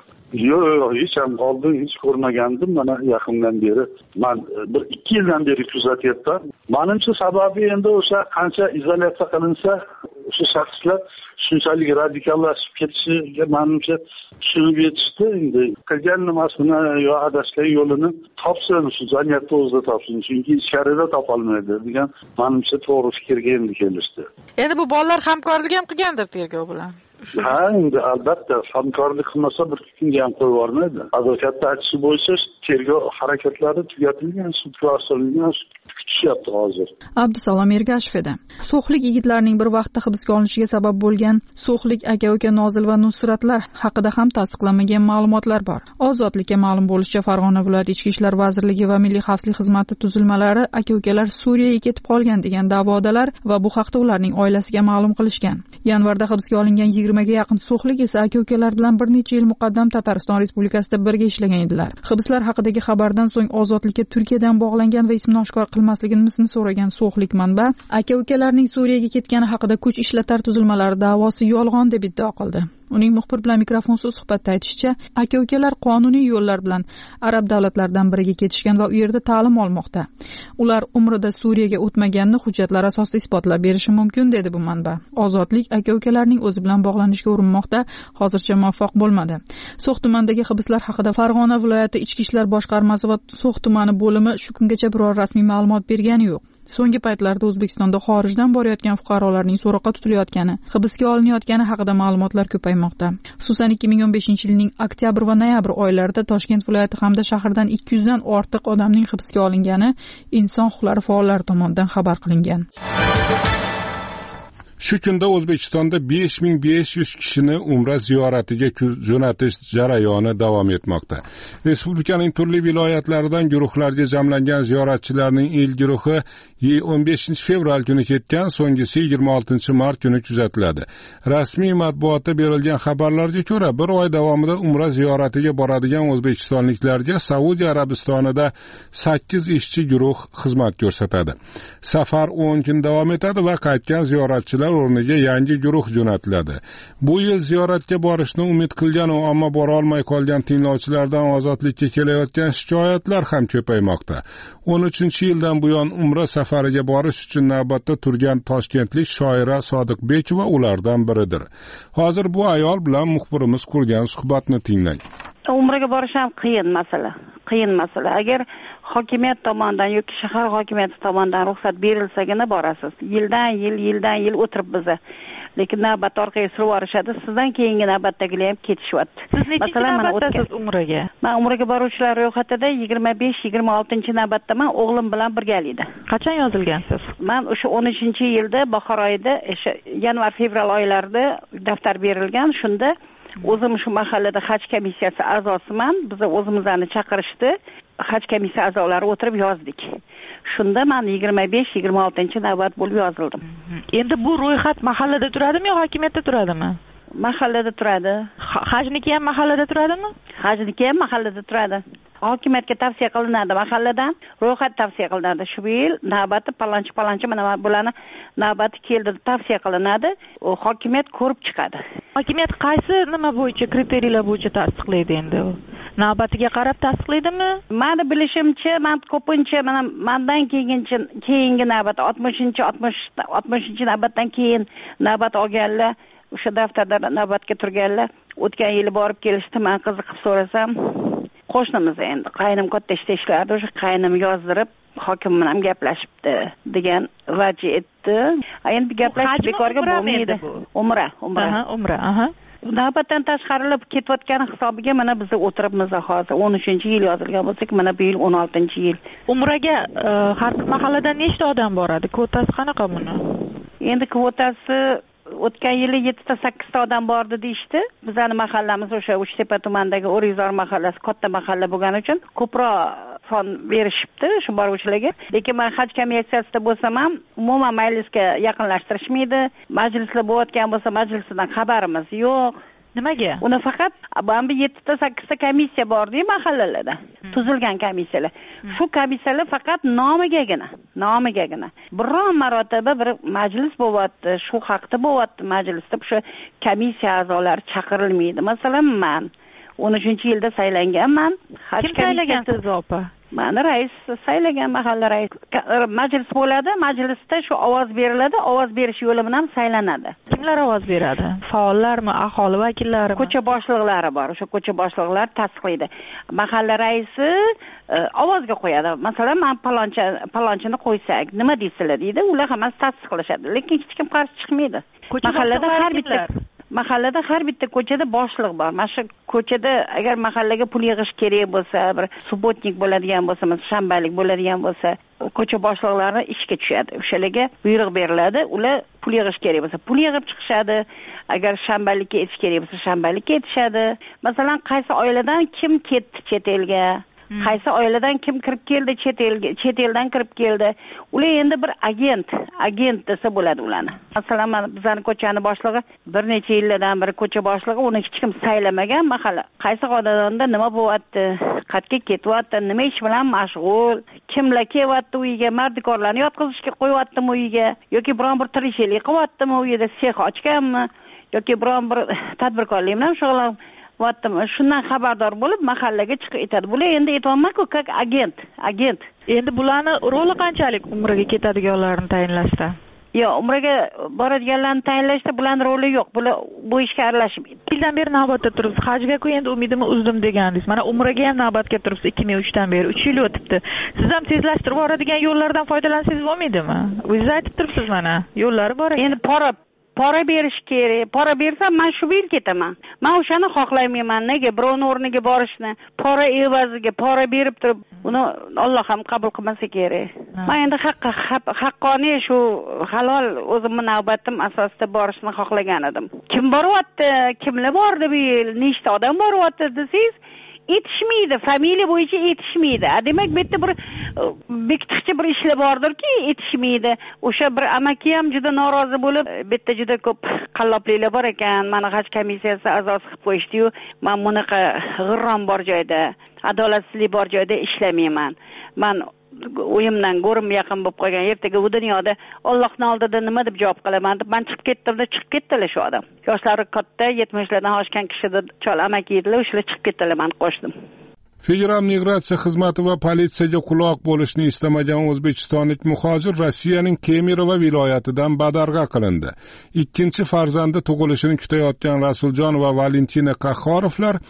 Yo'q, hech ham oldin hech ko'rmagandim. Mana yaqindan beri, men 1-2 yildan beri kuzatyapman. Menimcha sababi endi o'sha qancha izolyatsiya qilinsa, o'sha shaxslar shunchalik radikallashib ketishiga menimcha tushunib yetishdi. Endi qilgan nimasini yo adashgan yo'lini topsin, shu jamiyatda o'zida topsin, chunki ichkarida topolmaydi degan menimcha to'g'ri fikrga endi kelishdi. Endi bu bolalar hamkorlik ham qilgandir tergov bilan. Ha, endi albatta hamkorlik qilmasa bir kunga ham qo'yib yubormaydi. Advokatning aytishi bo'yicha tergov harakatlari tugatilgan, sudga oshirilgan, kutishyapti hozir. Abdusalom Ergashev edi. So'xlik yigitlarning bir vaqtda hibsga olinishiga sabab bo'lgan So'xlik aka-uka Nozil va Nusratlar haqida ham tasdiqlanmagan ma'lumotlar bor. Ozodlikka ma'lum bo'lishicha, Farg'ona viloyat Ichki ishlar vazirligi va Milliy xavfsizlik xizmati tuzilmalari aka-ukalar Suriyaga ketib qolgan degan da'vodalar va bu haqda ularning oilasiga ma'lum qilishgan. Yanvarda hibsga olingan 20 ga yaqin so'xlik esa aka-ukalar bilan bir necha yil muqaddam Tatariston Respublikasida birga ishlagan edilar. Hibslar haqidagi xabardan so'ng ozodlikka Turkiyadan bog'langan va ismini oshkor qilmasligimizni so'ragan so'xlik manba aka-ukalarning Suriyaga ketgani haqida kuch ishlatar tuzilmalari da'vosi yolg'on deb iddao qildi. Uning muxbir bilan mikrofonsiz suhbatda aytishicha, aka-ukalar qonuniy yo'llar bilan arab davlatlaridan biriga ketishgan va u yerda ta'lim olmoqda. Ular umrida Suriyaga o'tmaganini hujjatlar asosida isbotlab berishi mumkin, dedi bu manba. Ozodlik aka-ukalarning o'zi bilan bog'lanishga urinmoqda, hozircha muvaffaq bo'lmadi. So'x tumanidagi hibslar haqida Farg'ona viloyati Ichki ishlar boshqarmasi va So'x tumani bo'limi shu kungacha biror rasmiy ma'lumot bergani yo'q. So'nggi paytlarda O'zbekistonda xorijdan borayotgan fuqarolarning so'roqqa tutilayotgani, hibsga olinayotgani haqida ma'lumotlar ko'paymoqda. Xususan 2015-yilning oktyabr va noyabr oylarida Toshkent viloyati hamda shahardan 200 dan ortiq odamning hibsga olingani inson huquqlari faollari tomonidan xabar qilingan. Shu kunda O'zbekistonda 5500 kishini Umra ziyoratiga jo'natish jarayoni davom etmoqda. Respublikaning turli viloyatlaridan guruhlarga jamlangan ziyoratchilarning ilk guruhi 15 fevral kuni ketgan, so'nggisi 26 mart kuni kuzatiladi. Rasmiy matbuotda berilgan xabarlarga ko'ra, bir oy davomida Umra ziyoratiga boradigan o'zbekistonliklarga Saudiya Arabistonida 8 ishchi guruh xizmat ko'rsatadi. Safar 10 kun davom etadi va qaytgan ziyoratchilar o'rniga yangi guruh jo'natiladi. Bu yil ziyoratga borishni umid qilgan ammo bora olmay qolgan tinglovchilardan ozodlikka kelayotgan shikoyatlar ham ko'paymoqda. 13-yildan buyon Umra safariga borish uchun navbatda turgan toshkentlik shoira Sodiqbekova ulardan biridir. Hozir bu ayol bilan muxbirimiz qurgan suhbatni tinglang. Umraga borish ham qiyin masala. Agar hokimiyat tomonidan yoki shahar hokimiyati tomonidan ruxsat berilsagina borasiz. Yildan yil o'tirib biza lekin navbat orqaga surib yuborishadi. Sizdan keyingi navbatdagilar ham ketishyapti. Siz nechinchi navbatdasiz Umraga? Men Umraga boruvchilar ro'yxatida 25-26 navbatdaman, o'g'lim bilan birgalikda. Qachon yozilgansiz? Men o'sha 13-yilda bahor oyida, yanvar-fevral oylarida daftar berilgan. Shunda o'zim shu mahallada haj komissiyasi a'zosiman. Biz o'zimizni chaqirishdi. Haj komissiya a'zolari o'tirib yozdik. Shunda men 25-26 navbat bo'lib yozildim. Endi bu ro'yxat mahallada turadimi yo hokimiyatda turadimi? Mahallada turadi. Hajniki ham mahallada turadimi? Hajniki ham mahallada turadi. Hokimiyatga tavsiya qilinadi, mahalladan ro'yxat tavsiya qilinadi. Shu yil navbati palonchi mana bularni navbati keldi tavsiya qilinadi. U hokimiyat ko'rib chiqadi. Hokimiyat qaysi nima bo'yicha, kriteriyalar bo'yicha tasdiqlaydi endi? Navbatiga qarab tasdiqlaydimi? Meni bilishimcha, men ko'pincha mendan keyingi navbat 60 navbatdan keyin navbat olganlar, o'sha daftarda navbatga turganlar o'tgan yili borib kelishdi. Men qiziqib so'rasam, qo'shnimiz endi qaynim katta ishlardi, o'sha qaynim yozdirib hokim bilan gaplashibdi degan vaji etdi. Endi gaplash bekorga bo'lmaydi. Umra. Navbatdan tashqarilib ketayotgani hisobiga mana biz o'tiribmiz hozir 13-yil yozilgan bo'lsak, mana bu yil 16-yil. Umraga har mahalladan nechta odam boradi? Kvotasi qanaqa buni? Endi kvotasi o'tgan yili 7-8 ta odam bordi deyishdi. Bizning mahallamiz o'sha Uchtepa tumanidagi O'rizor mahallasi katta mahalla bo'lgani uchun ko'proq son berishibdi shu boruvchilarga. Lekin men haj komissiyasida bo'lsam ham umuman majlisga yaqinlashtirishmaydi. Majlislar bo'layotgan bo'lsa majlisdan xabarimiz yo'q. Nimaga? Uni faqat bu 7-8 ta komissiya bor-ku mahallalarda. Tuzilgan komissiyalar. Shu komissiyalar faqat nomigagina. Biron marotaba bir majlis bo'lyapti, shu haqda bo'lyapti majlisda shu komissiya a'zolari chaqirilmaydi. Masalan, men 13-yilda saylanganman. Kim saylagan sizni opa? Meni rais saylagan, mahalla rais. Majlis bo'ladi, majlisda shu ovoz beriladi, ovoz berish yo'li bilan saylanadi. Kimlar ovoz beradi? Faollarmi, aholi vakillarimi? Ko'cha boshliqlari bor. O'sha ko'cha boshliqlari tasdiqlaydi. Mahalla raisi ovozga qo'yadi. Masalan, men palonchini qo'ysak, nima deysizlar deydi. Ular hammasi tasdiqlashadi, lekin hech kim qarshi chiqmaydi. Mahallada har bitta ko'chada boshliq bor. Mana shu ko'chada agar mahallaga pul yig'ish kerak bo'lsa, bir subotnik bo'ladigan bo'lsa, shanbalik bo'ladigan bo'lsa, ko'cha boshliqlari ishga tushadi. O'shalarga buyruq beriladi. Ular pul yig'ish kerak bo'lsa, pul yig'ib chiqishadi. Agar shanbalikka etish kerak bo'lsa, shanbalikka etishadi. Masalan, qaysi oiladan kim ketdi chet elga, qaysi oiladan kim kirib keldi chet eldan kirib keldi. Ular endi bir agent desa bo'ladi ularni. Masalan, bizning ko'chani boshlig'i bir necha yillardan beri ko'cha boshlig'i, uni hech kim saylamagan mahalla. Qaysi xonadonda nima bo'lyapti, qayerga ketyapti, nima ish bilan mashg'ul, kimlar kelyapti uyiga, mardikorlarni yotqizishga qo'yyaptimi uyiga, yoki biron bir tirikchilik qilyaptimi uyida, sex ochganmi, yoki biron bir tadbirkorlik bilan shug'ullanib shundan xabardor bo'lib mahallaga chiqib aytadi. Bular endi aytolmayman-ku, как agent. Endi bularni roli qanchalik Umraga ketadiganlarni tayinlashda? Yo'q, Umraga boradiganlarni tayinlashda bularning roli yo'q. Bular bu ishga aralashmaydi. Yildan beri navbatda turibsiz. Hajga-ku endi umidimni uzdim degandingiz. Mana Umraga ham navbatga turibsiz 2003dan beri. 3 yil o'tibdi. Siz ham tezlashtirib boradigan yo'llardan foydalansangiz bo'lmaydimi? O'zingiz aytib turibsiz mana, yo'llari bor ekan. Endi pora berish kerak. Pora bersam men shu yil ketaman. Men o'shani xohlamayman. Nega birovni o'rniga borishni, pora evaziga pora berib turib, uni Alloh ham qabul qilmasa kerak. Men endi haqqoniy shu halol o'zimni navbatim asosida borishni xohlagan edim. Kim boryapti? Kimlar bordi bu yil? Nechta odam boryapti desangiz, etishmaydi, familiya bo'yicha etishmaydi. Demak, bu yerda bir bekitishchi bir ishlar bordirki, etishmaydi. O'sha bir amaki ham juda norozi bo'lib, bu yerda juda ko'p qallobliklar bor ekan. Mana haj komissiyasi a'zosi qilib qo'yishdi-yu, men bunaqa g'irrom bor joyda, adolatsizlik bor joyda ishlamayman. Men o'yimdan go'rim yaqin bo'lib qolgan ertaga u dunyoda Allohning oldida nima deb javob qilaman deb men chiqib ketdilar shu odam. Yoshlari katta, 70lardan oshgan kishida chol amaki edilar, o'shalar chiqib ketdilar, men qo'shdim. Federal migratsiya xizmati va politsiyaga quloq bo'lishni istamagan o'zbekistonlik muhojir Rossiyaning Kemerovo viloyatidan badarg'a qilindi. Ikkinchi farzandi tug'ilishini kutayotgan Rasuljon va Valentina Qahhorovlar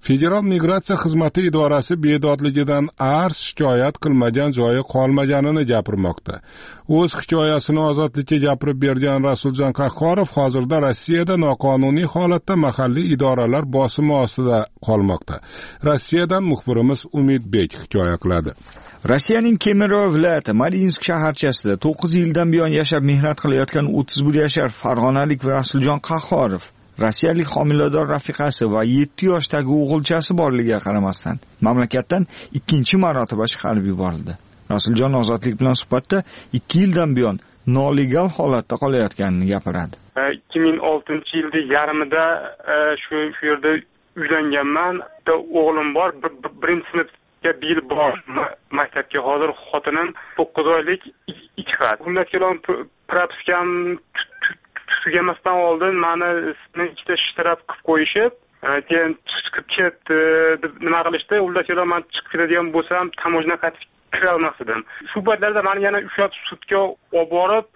Federal migratsiya xizmati idorasi bedodligidan arz shikoyat qilmagan joyi qolmaganini gapirmoqda. O'z hikoyasini Ozodlikka gapirib bergan Rasuljon Qahhorov hozirda Rossiyada noqonuniy holatda mahalliy idoralar bosimi ostida qolmoqda. Rossiyadan muxbirimiz Umidbek hikoya qiladi. Rossiyaning Kemerovo viloyati Marinsk shaharchasida 9 yildan buyon yashab mehnat qilayotgan 31 yashar farg'onalik Rasuljon Qahhorov rossiyalik homilador rafiqasi va 7 yoshdagi o'g'ilchasi borligiga qaramasdan mamlakatdan ikkinchi marotaba chiqarib yuborildi. Rasuljon Ozodlik bilan suhbatda 2 yildan buyon nolegal holatda qolayotganini gapiradi. 2006-yilda yarmida shu yerda uylanganman. O'g'lim bor, birinchi sinfga bir yil bor maktabga. Hozir xotinim 9 oylik 2 qat. Xullas kelon propiskam tugamasdan oldin meni ikkita shtraf qilib qo'yishib, keyin chiqib ketdi deb nima qilishdi. Xullas kelon men chiqib ketadigan bo'lsam, tamojna qaytib kira olmasdim. Shu paytlarda meni yana ushlab sudga olib borib,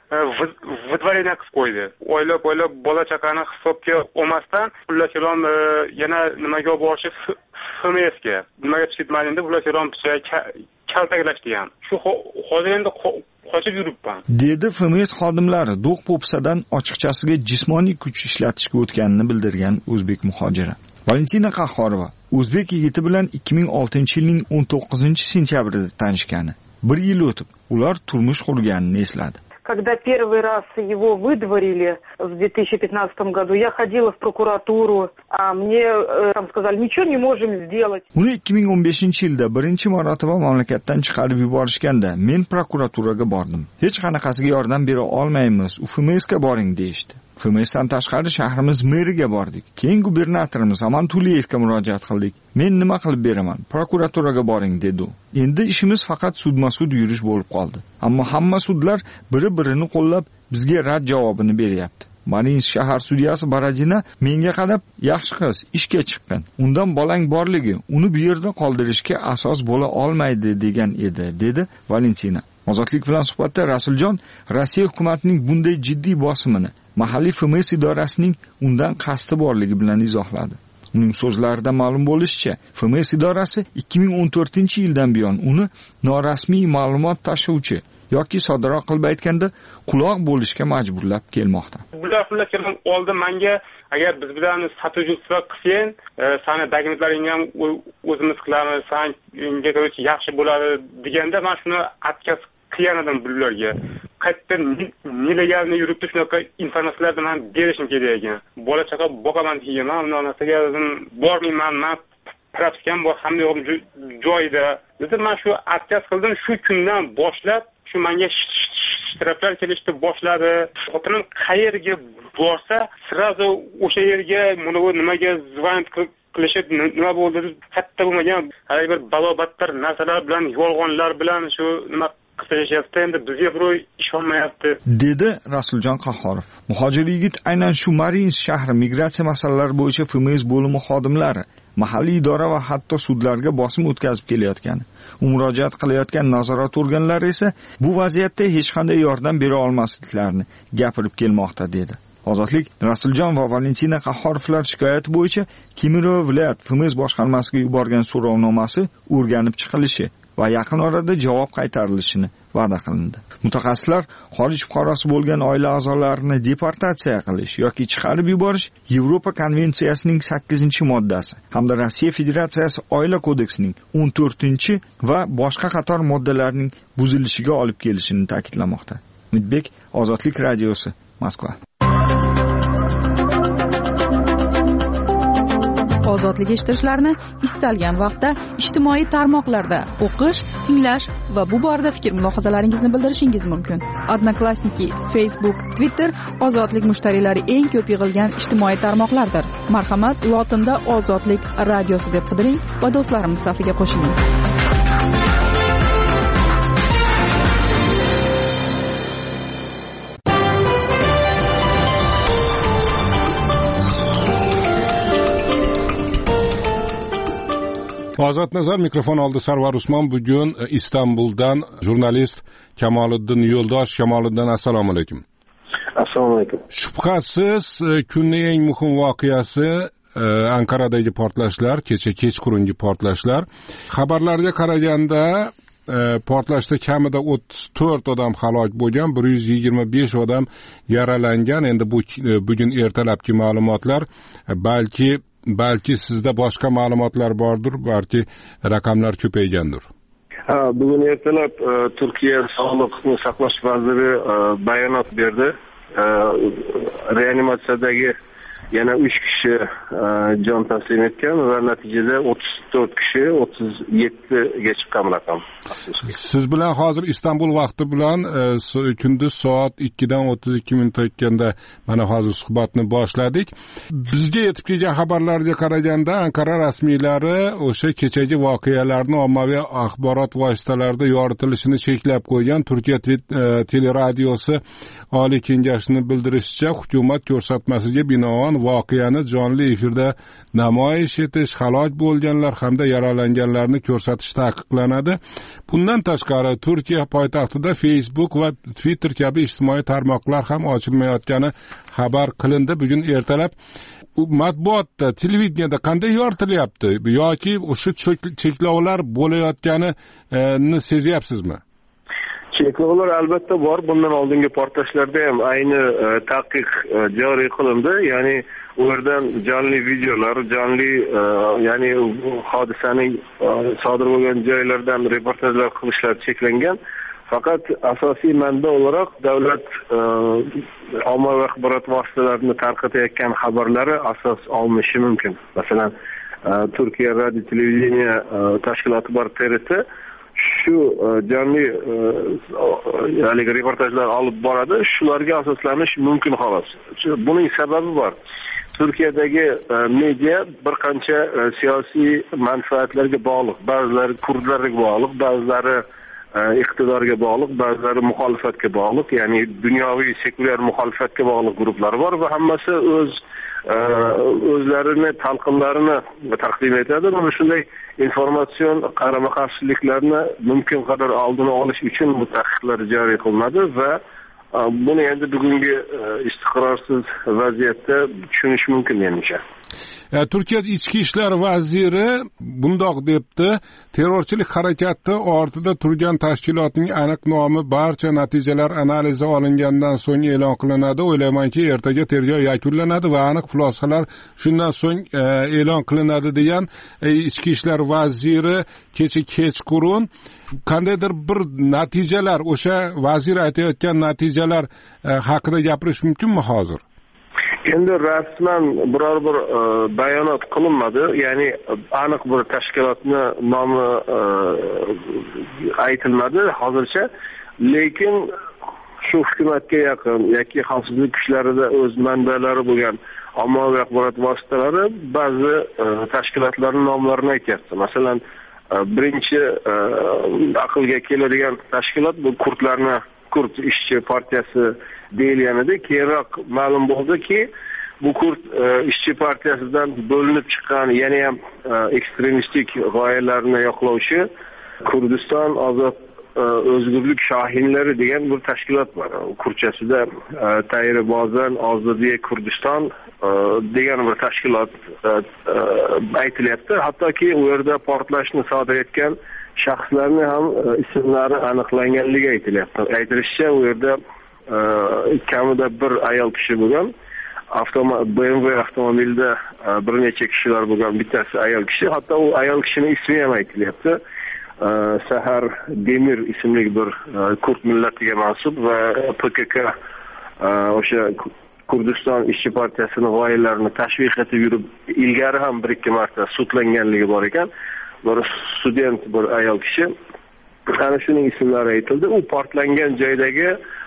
vodvoreniya qilib qo'ydi. Oylab bola chaqani hisobga olmasdan, xullas kelon yana nimaga olib borishdi? FMSga. Nimaga chiqitmadimda, xullas kelon kaltaklashdi ham. Shu hozir endi qochib yuribman, dedi FMS xodimlari do'q-po'pisadan ochiqchasiga jismoniy kuch ishlatishga o'tganini bildirgan o'zbek muhojiri. Valentina Qahhorova o'zbek yigiti bilan 2006-yilning 19-sentyabrida tanishgani. 1 yil o'tib, ular turmush qurganini esladi. Когда первый раз его выдворили в 2015 году, я ходила в прокуратуру, а мне там сказали, ничего не можем сделать. Uni 2015-yilda birinchi marotaba mamlakatdan chiqarib yuborishganda men prokuraturaga bordim. Hech qanaqasiga yordam bera olmaymiz, FMSga boring deyishdi. FMSdan tashqari shahrimiz meriga bordik. Keyin gubernatorimiz Aman Tuliyevga murojaat qildik. Men nima qilib beraman? Prokuraturaga boring dedi. Endi ishimiz faqat sudma-sud yurish bo'lib qoldi. Ammo hamma sudlar bir-birini qo'llab bizga rad javobini beryapti. Marinsk shahar sudyasi Baradina menga qarab, yaxshi qiz, ishga chiqqan. Undan bolang borligi uni bu yerda qoldirishga asos bo'la olmaydi degan edi, dedi Valentina. Ozodlik bilan suhbatda Rasuljon Rossiya hukumatining bunday jiddiy bosimini mahalliy FMS idorasining undan qasdi borligi bilan izohladi. Uning so'zlarida ma'lum bo'lishicha, FMS idorasi 2014-yildan buyon uni norasmiy ma'lumot tashuvchi yoki soddaroq qilib aytganda quloq bo'lishga majburlab kelmoqda. Bular oldin menga agar biz bilan sotrudnичество qilsang, seni dokumentlaringni ham o'zimiz qilamiz, senga yaxshi bo'ladi deganda men shuni atkaz qilgan edim bularga. Qayerdan nelegalni yuribdi shunaqa informatsiyalarni men berishim kerak ekan. Bola chaqa boqaman degan, men uni onasiga bormayman, men propiskam bor, hamma yo'g'im joyida. Dedim, men shu atkaz qildim, shu kundan boshlab shu menga shtraflar kelishdi boshladi. Xotinim qayerga borsa, sirazu o'sha yerga nimaga zvonit qilishib, nima bo'ldi deb katta bo'lmagan hali bir balobatlar narsalar bilan, yolg'onlar bilan shu nima qilishayapti, endi bizga birov ishonmayapti, dedi Rasuljon Qahhorov. Muhojir yigit aynan shu Marinsk shahri migratsiya masalalari bo'yicha FMS bo'limi xodimlari mahalliy idora va hatto sudlarga bosim o'tkazib kelayotgani, murojaat qilayotgan nazorat organlari esa bu vaziyatda hech qanday yordam bera olmasliklarini gapirib kelmoqda, dedi. Ozodlik Rasuljon va Valentina Qahhorovlar shikoyati bo'yicha Kemerovo viloyat FMS boshqarmasiga yuborgan so'rovnomasi o'rganib chiqilishi va yaqin orada javob qaytarilishini va'da qilindi. Mutaxassislar xorij fuqarosi bo'lgan oila a'zolarini deportatsiya qilish yoki chiqarib yuborish Yevropa konvensiyasining 8-moddasi hamda Rossiya Federatsiyasi oila kodeksining 14 va boshqa qator moddalarining buzilishiga olib kelishini ta'kidlamoqda. Umidbek, Ozodlik radiosi, Moskva. Ozodlik eshitishlarini istalgan vaqtda ijtimoiy tarmoqlarda o'qish, tinglash va bu borada fikr-mulohazalaringizni bildirishingiz mumkin. Odnoklassniki, Facebook, Twitter Ozodlik mushtariylari eng ko'p yig'ilgan ijtimoiy tarmoqlardir. Marhamat, lotinda Ozodlik radiosi deb qidiring va do'stlarimiz safiga qo'shiling. Ozod Nazar mikrofon oldi. Sarvar Usmon bugun Istanbuldan jurnalist Kamoliddin Yo'ldosh. Kamoliddin, assalomu alaykum. Assalomu alaykum. Shubhasiz kunning eng muhim voqeasi Ankaradagi portlashlar, kecha kechqurungi portlashlar. Xabarlarga qaraganda portlashda kamida 34 odam halok bo'lgan, 125 odam yaralangan. Endi bugun ertalabki ma'lumotlar, balki sizda boshqa ma'lumotlar bordir, balki raqamlar ko'paygandir. Bugun ertalab Turkiya Sog'liqni saqlash vaziri bayonot berdi. Reanimatsiyadagi yana 3 kishi jon taslim etgan va natijada 34 kishi 37 ga chiqqan raqam. Siz bilan hozir Istanbul vaqti bilan kunduz soat 2 dan 32 minut o'tganda mana hozir suhbatni boshladik. Bizga yetib kelgan xabarlarga qaraganda Ankara rasmiylari o'sha kechagi voqealarni ommaviy axborot vositalarida yoritilishini cheklab qo'ygan. Turkiya teleradiosi Oliy kengashining bildirishicha, hukumat ko'rsatmasiga binoan voqeani jonli efirda namoyish etish, halok bo'lganlar hamda yaralanganlarni ko'rsatish taqiqlanadi. Bundan tashqari Turkiya poytaxtida Facebook va Twitter kabi ijtimoiy tarmoqlar ham ochilmayotgani xabar qilindi. Bugun ertalab matbuotda, televideniyada qanday yoritilyapti yoki o'sha cheklovlar bo'layotganini sezyapsizmi? Cheklovlar albatta bor. Bundan oldingi portlashlarda ham ayni taqiq joriy qilindi. Ya'ni u yerdan jonli videolar, jonli ya'ni hodisaning sodir bo'lgan joylardan reportajlar qilishlar cheklangan. Faqat asosiy manba olarak davlat ommaviy axborot vositalarini tarqatayotgan xabarlari asos olinishi mumkin. Masalan, Turkiya radio televideniya tashkiloti bor, TRT shu jonli reportajlar olib boradi. Shularga asoslanish mumkin xolos. Buning sababi bor. Turkiyadagi media bir qancha siyosiy manfaatlarga bog'liq. Ba'zilari kurdlarga bog'liq, ba'zilari iqtidorga bog'liq, ba'zilari muxolifatga bog'liq, ya'ni dunyoviy sekulyar muxolifatga bog'liq guruhlar bor va hammasi o'zlarini talqinlarini taqdim etadi. Mana shunday informatsion qarama-qarshiliklarni mumkin qadar oldini olish uchun bu taqiqlar joriy qilinadi va buni endi bugungi istiqrorsiz vaziyatda tushunish mumkin menimcha. Turkiya ichki ishlar vaziri bundoq debdi: terrorchilik harakati ortida turgan tashkilotning aniq nomi barcha natijalar analizi olingandan so'ng e'lon qilinadi. O'ylaymanki, ertaga tergov yakunlanadi va aniq xulosalar shundan so'ng e'lon qilinadi degan ichki ishlar vaziri kecha kechqurun qandaydir bir natijalar, o'sha vazir aytayotgan natijalar haqida gapirish mumkinmi hozir? Endi rasman biror bir bayonot qilinmadi, ya'ni aniq bir tashkilotni nomi aytilmadi hozircha, lekin shu hukumatga yaqin yoki xavfsizlik kuchlarida o'z manbalari bo'lgan ommaviy axborot vositalari ba'zi tashkilotlarning nomlarini aytyapti. Masalan, birinchi aqlga keladigan tashkilot bu Kurd ishchi partiyasi deyilganida, keyinroq ma'lum bo'ldiki, bu Kurd ishchi partiyasidan bo'linib chiqqan, yana ham ekstremistik g'oyalarni yoqlovchi Kurdiston ozod o'zgurlik shohinlari degan bir tashkilot bor. Kurchasida Tayri Bozan Ozodiye Kurdiston degan bir tashkilot aytilyapti. Hattoki u yerda portlashni sodir etgan shaxslarning ham ismlari aniqlanganligi aytilyapti. Aytilishicha, u yerda kamida bir ayol kishi bo'lgan, BMW avtomobilda bir necha kishilar bo'lgan, bittasi ayol kishi, hatto u ayol kishining ismi ham aytilyapti. Sahar Demir ismli bir Kurd millatiga mansub va PKK o'sha Kurdiston ishchi partiyasining g'oyalarini tashviq etib yurib, ilgari ham bir ikki marta sudlanganligi bor ekan. Bir student, bir ayol kishi, ana shuning ismlari aytildi. U portlangan joydagi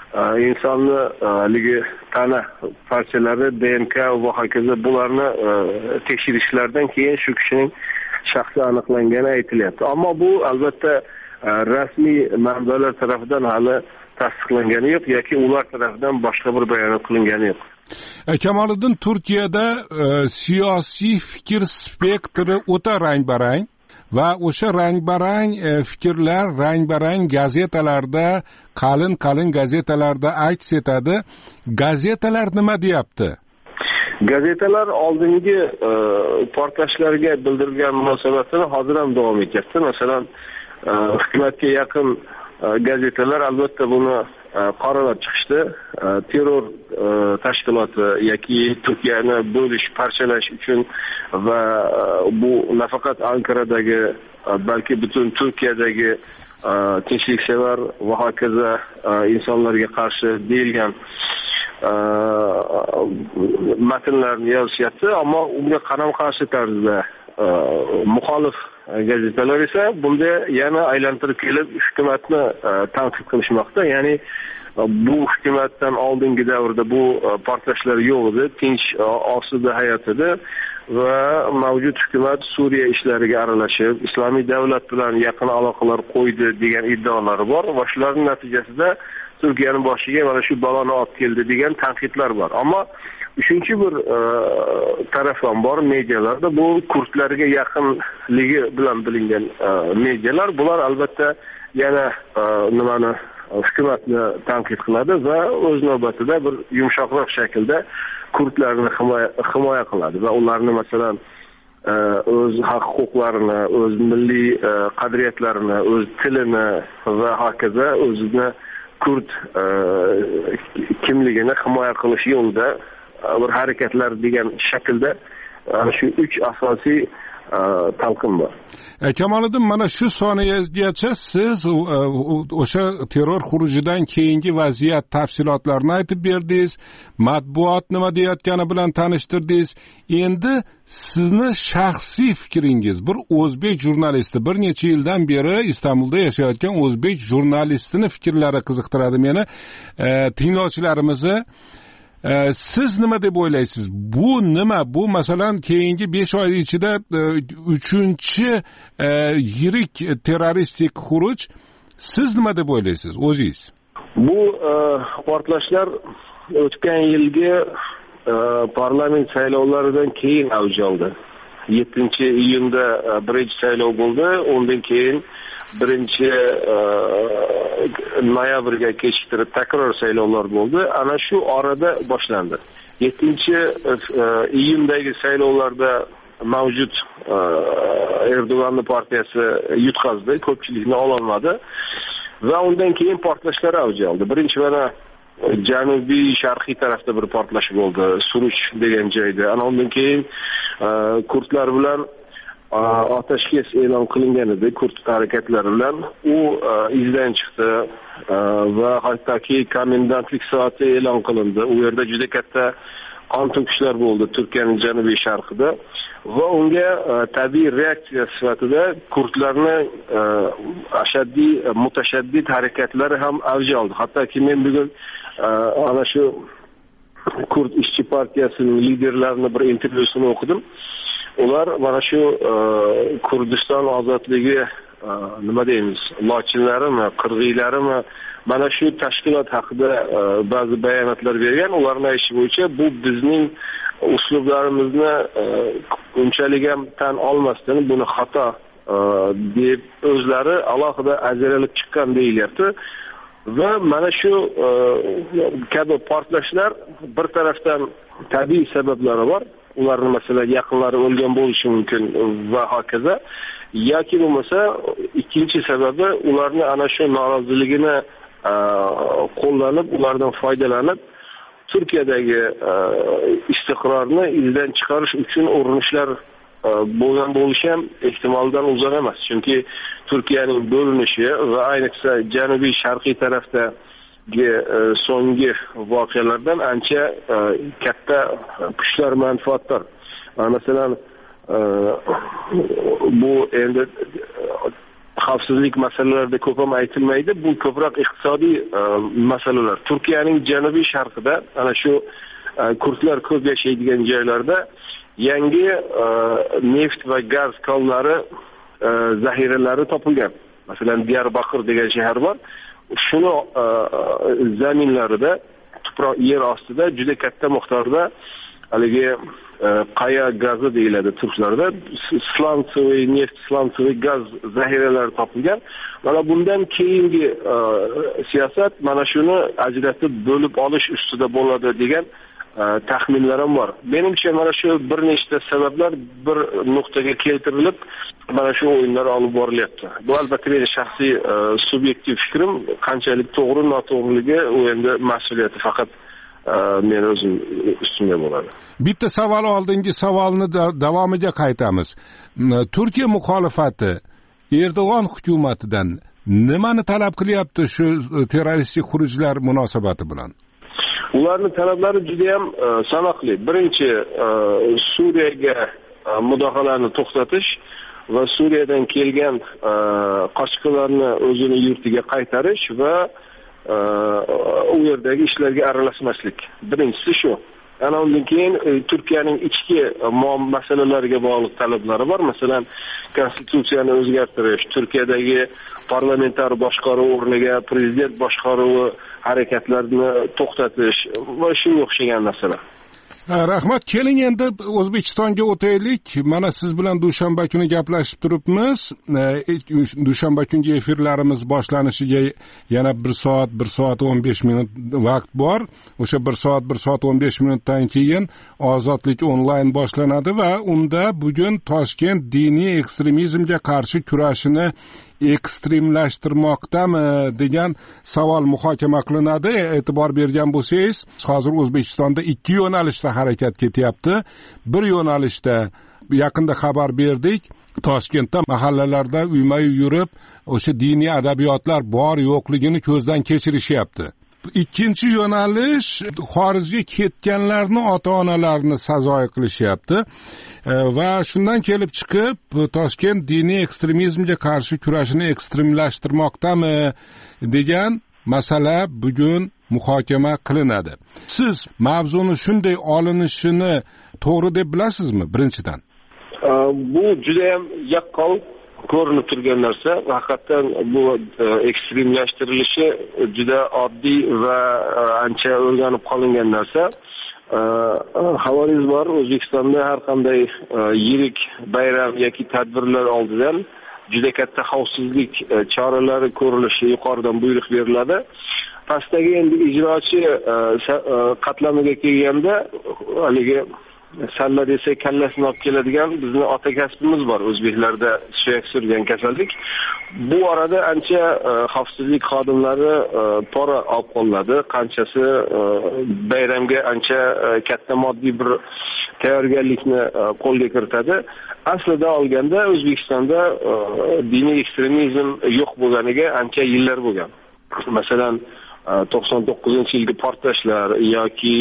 insonni tana parchalari, DNK va hokazo bularni tekshirishlardan keyin shu kishining shaxsi aniqlangani aytilyapti. Ammo bu albatta rasmiy manbalar tomonidan hali tasdiqlangani yo'q yoki ular tomonidan boshqa bir bayonot qilingani yo'q. Kamoliddin, Turkiyada siyosiy fikr spektri o'ta rang-barang va o'sha rang-barang fikrlar rang-barang gazetalarda, qalin gazetalarda aks etadi. Gazetalar nima deyapti? Gazetalar oldingi portlashlarga bildirgan munosabatini hozir ham davom etyapti. Masalan, hukumatga yaqin gazetalar albatta buni qoralab chiqishdi. Terror tashkiloti yoki Turkiyani bo'lish, parchalash uchun va bu nafaqat Ankaradagi, balki butun Turkiyadagi tinchliksevar va hokazo insonlarga qarshi deyilgan matnlarni yozishyapti, ammo unga qaram-qarshi tarzda muxolif gazetalar esa bunda yana aylantirib kelib hukumatni tanqid qilishmoqda. Ya'ni bu hukumatdan oldingi davrda bu portlashlar yo'q edi, tinch osida hayot edi va mavjud hukumat Suriya ishlariga aralashib, islomiy davlat bilan yaqin aloqalar qo'ydi degan iddaolari bor va shularning natijasida Turkiyaning boshiga mana shu baloni olib keldi degan tanqidlar bor. Ammo uchinchi bir taraf ham bor medialarda, bu kurdlarga yaqinligi bilan bilingan medialar. Bular albatta yana nimani hukumatni tanqid qiladi va o'z navbatida bir yumshoqroq shaklda kurdlarni himoya qiladi va ularni masalan o'z haq-huquqlarini, o'z milliy qadriyatlarini, o'z tilini va hokazo o'zini kurd kimligini himoya qilish yo'lida bir harakatlar degan shaklda shu 3 asosiy talqin bor. Kamoliddin, mana shu soniyagacha siz o'sha terror xurujidan keyingi vaziyat tafsilotlarini aytib berdingiz, matbuot nima deyotgani bilan tanishtirdingiz. Endi sizni shaxsiy fikringiz, bir o'zbek jurnalisti, bir necha yildan beri Istanbulda yashayotgan o'zbek jurnalistini fikrlari qiziqtiradi meni, tinglovchilarimizni. Siz nima deb o'ylaysiz? Bu nima? Bu masalan keyingi 5 oy ichida 3-chi yirik terroristik xuruj. Siz nima deb o'ylaysiz o'zingiz? Bu portlashlar o'tgan yilgi parlament saylovlaridan keyin avj oldi. 7-iyunda birinchi saylov bo'ldi, undan keyin 1-noyabrga kechiktirib takror saylovlar bo'ldi. Ana shu orada boshlandi. 7-iyundagi saylovlarda mavjud Erdo'g'anning partiyasi yutqazdi, ko'pchilikni ololmadi va undan keyin portlashlar avj oldi. Birinchi mana janubiy sharqiy tarafda bir portlash bo'ldi, Suruch degan joyda. Ana undan keyin kurdlar bilan otashkes e'lon qilingan edi, kurd harakatlari bilan. U izdan chiqdi va hattoki komendantlik soati e'lon qilindi. U yerda juda katta qon to'kishlar bo'ldi Turkiyaning janubiy sharqida va unga tabiiy reaksiya sifatida kurdlarning mutashaddid harakatlari ham avj oldi. Hattoki men bugun ana shu Kurd ishchi partiyasining liderlarining bir intervyusini o'qidim. Ular mana shu Kurdiston ozodligi nima deymiz, lochinlarimi, qirg'iylarimi, mana shu tashkilot haqida ba'zi bayonotlar bergan. Ularning aytishi bo'yicha bu bizning uslublarimizni unchalik ham tan olmasdan buni xato deb o'zlari alohida ajralib chiqqan deyilyapti. Va mana shu kabi portlashlar bir tarafdan tabiiy sabablari bor. Ularning masalan yaqinlari o'lgan bo'lishi mumkin va hokazo. Yoki bo'lmasa ikkinchi sababi ularni ana shu noroziligini qo'llanib, ulardan foydalanib Turkiyadagi istiqrorni izdan chiqarish uchun urinishlar bo'lgan bo'lishi ham ehtimoldan uzoq emas. Chunki Turkiyaning bo'linishi va ayniqsa janubiy sharqiy tarafda so'nggi voqealardan ancha katta kuchlar manfaatdor. Masalan, bu endi xavfsizlik masalalarida ko'p ham aytilmaydi, bu ko'proq iqtisodiy masalalar. Turkiyaning janubiy sharqida ana shu kurdlar ko'p yashaydigan joylarda yangi neft va gaz konlari zaxiralari topilgan. Masalan, Diyarbakır degan shahar bor. Shuni zaminlarida, tuproq yer ostida juda katta miqdorda haligi qaya gazi deyiladi turklarda, slantsoviy neft, slantsoviy gaz zaxiralari topilgan. Mana bundan keyingi siyosat mana shuni ajratib bo'lib olish ustida bo'ladi degan taxminlar ham bor. Menimcha mana shu bir nechta sabablar bir nuqtaga keltirilib mana shu o'yinlar olib borilyapti. Bu albatta mening shaxsiy subyektiv fikrim, qanchalik to'g'ri noto'g'riligi u endi mas'uliyati faqat men o'zim ustimga bo'ladi. Bitta savol oldingi savolni davomiga qaytamiz. Turkiya muxolifati Erdo'g'on hukumatidan nimani talab qilyapti shu terroristik xurujlar munosabati bilan? Ularning talablari juda ham sanoqli. Birinchi, Suriyaga mudofaalarni to'xtatish va Suriyadan kelgan qochqinlarni o'zini yurtiga qaytarish va u yerdagi ishlarga aralashmaslik. Birinchisi shu. Ana undan keyin Turkiyaning ichki masalalariga bog'liq talablari bor. Masalan, konstitutsiyani o'zgartirish, Turkiyadagi parlamentar boshqaruv o'rniga prezident boshqaruvi harakatlarini to'xtatish va shunga o'xshagan narsalar. Rahmat, keling endi O'zbekistonga o'taylik. Mana siz bilan dushanba kuni gaplashib turibmiz. Dushanba kungi efirlarimiz boshlanishiga yana 1 soat 15 minut vaqt bor. O'sha 1 soat 15 minutdan keyin Ozodlik onlayn boshlanadi va unda bugun Toshkent diniy ekstremizmga qarshi kurashini ekstremlashtirmoqdami degan savol muhokama qilinadi. E'tibor bergan bo'lsangiz, hozir O'zbekistonda 2 yo'nalishda harakat ketyapti. Bir yo'nalishda yaqinda xabar berdik, Toshkentda mahallalarda uyma-uy yurib, o'sha diniy adabiyotlar bor yo'qligini ko'zdan kechirishyapti. Ikkinchi yo'nalish xorijga ketganlarni ota-onalarini sazoy qilishyapti. Va shundan kelib chiqib Toshkent diniy ekstremizmga qarshi kurashini ekstremlashtirmoqdami degan masala bugun muhokama qilinadi. Siz mavzuni shunday olinishini to'g'ri deb bilasizmi birinchidan? Bu juda ham yaqqol ko'rinib turgan narsa. Haqiqatan bu ekstremlashtirilishi juda oddiy va ancha o'rganib qolingan narsa. Xabaringiz bor, O'zbekistonda har qanday yirik bayram yoki tadbirlar oldidan juda katta xavfsizlik choralari ko'rilishi yuqoridan buyruq beriladi. Pastdagi endi ijrochi qatlamiga kelganda haligi salla desa kallasini olib keladigan bizni ota kasbimiz bor o'zbeklarda, suyak surgan kasallik. Bu orada ancha xavfsizlik xodimlari pora olib qo'yiladi. Qanchasi bayramga ancha katta moddiy bir tayyorgarlikni qo'lga kiritadi. Aslida olganda O'zbekistonda diniy ekstremizm yo'q bo'lganiga ancha yillar bo'lgan. Masalan, 99-yilgi portlashlar yoki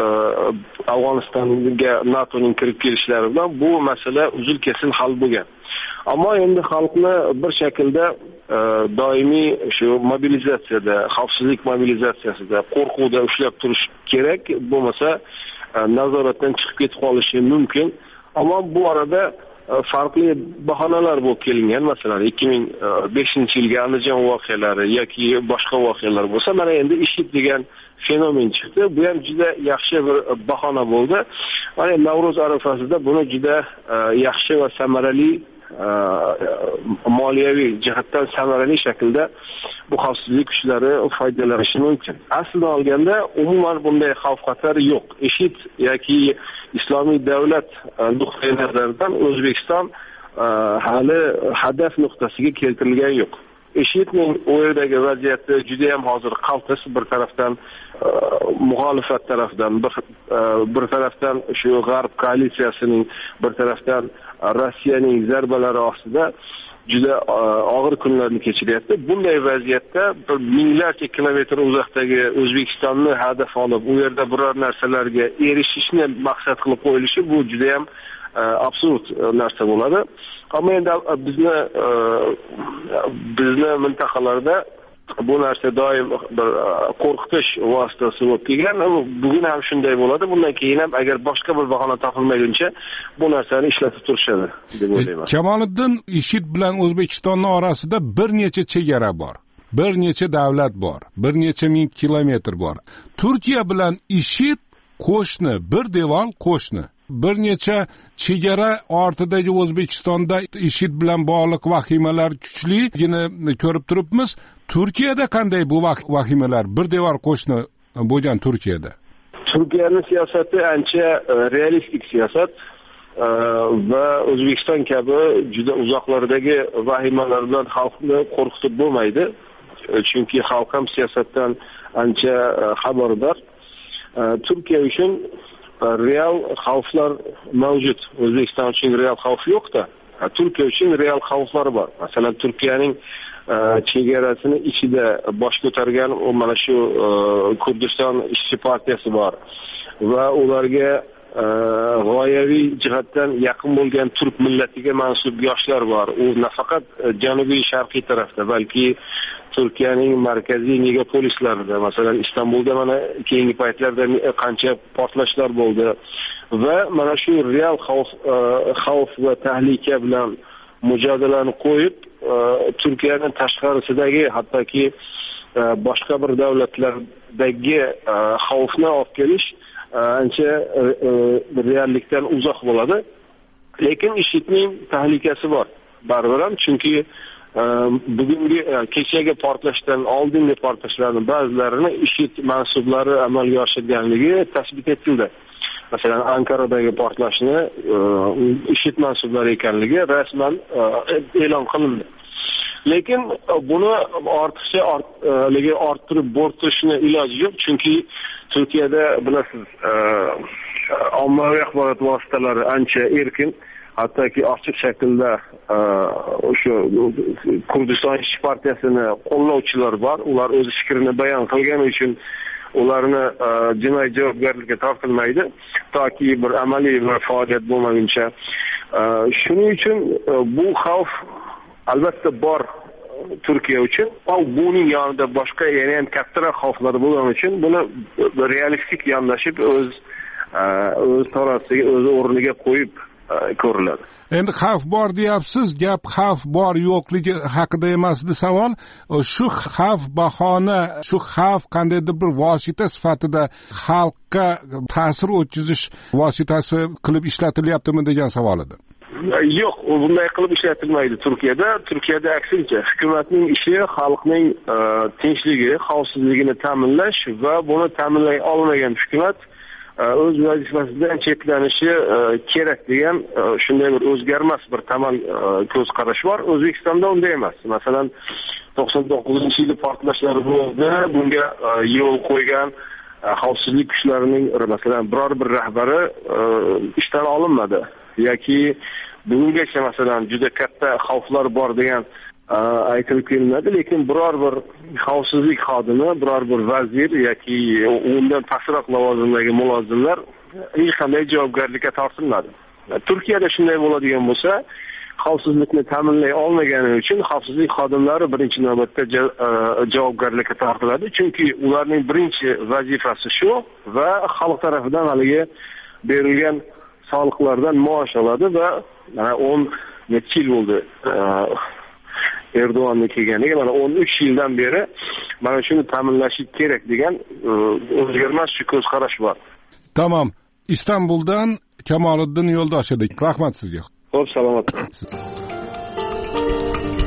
Afg'onistonga NATOning kirib kelishlari bilan bu masala uzil-kesil hal bo'lgan. Ammo endi xalqni bir shaklda doimiy shu mobilizatsiyada, xavfsizlik mobilizatsiyasida, qo'rquvda ushlab turish kerak. Bo'lmasa nazoratdan chiqib ketib qolishi mumkin. Ammo bu orada farqli bahonalar bo'lib kelingan. Masalan, 2005-yilgi Andijon voqealari yoki boshqa voqealar bo'lsa, mana endi IShID degan fenomen chiqdi. Bu ham juda yaxshi bir bahona bo'ldi. Mana Navro'z arafasida buni juda yaxshi va samarali moliyaviy jihatdan samarali shaklda bu xavfsizlik kuchlari foydalanishi mumkin. Aslida olganda umuman bunday xavf-xatar yo'q. IShID yoki Islomiy davlat nuqtai nazaridan O'zbekiston hali hadaf nuqtasiga keltirilgan yo'q. IShIDning u yerdagi vaziyati juda ham hozir qaltis. Bir tarafdan muxolifat tarafdan, bir tarafdan shu G'arb koalitsiyasining, bir tarafdan Rossiyaning zarbalari ostida juda og'ir kunlarni kechiryapti. Bunday vaziyatda minglarcha kilometr uzoqdagi O'zbekistonni hadaf olib, u yerda biror narsalarga erishishni maqsad qilib qo'yilishi bu juda ham absurd narsa bo'ladi. Ammo endi bizni mintaqalarda bu narsa doim bir qo'rqitish vositasi bo'lib kelgan. Bugun ham shunday bo'ladi. Bundan keyin ham agar boshqa bir bahona topilmaguncha bu narsani ishlatib turishadi deb o'ylayman. Kamoliddin, IShID bilan O'zbekistonning orasida bir necha chegara bor. Bir necha davlat bor. Bir necha ming kilometr bor. Turkiya bilan IShID qo'shni, bir devor qo'shni. Bir necha chegara ortidagi O'zbekistonda IShID bilan bog'liq vahimalar kuchligini ko'rib turibmiz. Turkiyada qanday bu vahimalar? Bir devor qo'shni bo'lgan Turkiyada. Turkiyaning siyosati ancha realistik siyosat va O'zbekiston kabi juda uzoqlardagi vahimalar bilan xalqni qo'rqitib bo'lmaydi. Chunki xalq ham siyosatdan ancha xabardor. Turkiya uchun real xavflar mavjud. O'zbekiston uchun real xavf yo'q-da. Turkiya uchun real xavflar bor. Masalan, Turkiyaning chegarasini ichida bosh ko'targan mana shu Kurdiston ishchi partiyasi bor va ularga g'oyaviy jihatdan yaqin bo'lgan turk millatiga mansub yoshlar bor. U nafaqat janubiy sharqiy tarafda, balki Turkiyaning markaziy megapolislarida, masalan Istanbulda mana keyingi paytlarda qancha portlashlar bo'ldi va mana shu real xavf va tahlika bilan mujodalani qo'yib, Turkiyaning tashqarisidagi, hattoki boshqa bir davlatlardagi xavfni olib kelish ancha reallikdan uzoq bo'ladi. Lekin IShIDning tahlikasi bor. Baribir ham, chunki bugungi kechagi portlashdan oldingi portlashlarning ba'zilarini IShID mansublari amalga oshirganligi tasbit etildi. Masalan, Ankaradagi portlashni IShID mansublari ekanligi rasman e'lon qilindi. Lekin buni ortiqcha orttirib bo'rtishni iloji yo'q, chunki Turkiyada bilasiz, ommaviy axborot vositalari ancha erkin, hattoki ochiq shaklda o'sha Kurdiston ishchi partiyasini qo'llovchilar bor. Ular o'z fikrini bayon qilgani uchun ularni jinoiy javobgarlikka tortilmaydi, toki bir amaliy bir faoliyat bo'lmaguncha. Shuning uchun bu xavf albatta bor Turkiya uchun, va buning yonida boshqa yana ham kattaroq xavflar bo'lgani uchun buni realistik yondashib o'z tarafsiga, o'z o'rniga qo'yib ko'riladi. Endi xavf bor deyapsiz, gap xavf bor yo'qligi haqida emasdi savol. Shu xavf bahona, shu xavf qandaydir bir vosita sifatida xalqqa ta'sir o'tkazish vositasi qilib ishlatilyaptimi degan savol edi. Yo'q, bunday qilib ishlatilmaydi Turkiyada. Turkiyada aksincha, hukumatning ishi xalqning tinchligi, xavfsizligini ta'minlash va buni ta'minlay olmagan hukumat o'z vazifasidan chetlanishi kerak degan shunday bir o'zgarmas bir tamal ko'z qarash bor. O'zbekistonda unday emas. Masalan, 99-yil portlashlar bo'ldi. Bunga yo'l qo'ygan xavfsizlik kuchlarining masalan biror bir rahbari ishdan olinmadi yoki bugungacha masalan juda katta xavflar bor degan aytilib kelinadi, lekin biror bir xavfsizlik xodimi, biror bir vazir yoki undan pastroq lavozimdagi mulozimlar hech qanday javobgarlikka tortilmadi. Turkiyada shunday bo'ladigan bo'lsa, xavfsizlikni ta'minlay olmagani uchun xavfsizlik xodimlari birinchi navbatda javobgarlikka tortiladi, chunki ularning birinchi vazifasi shu va xalq tarafidan haligi berilgan soliqlardan maosh oladi va mana 10 necha yil bo'ldi Erdo'g'onni kelganiga, mana 13 yildan beri mana shuni ta'minlashi kerak degan o'zgarmas shu ko'z qarash bor. Tamam. Istanbuldan Kamoliddin Yo'ldoshev. Rahmat sizga. Xo'p, salomat.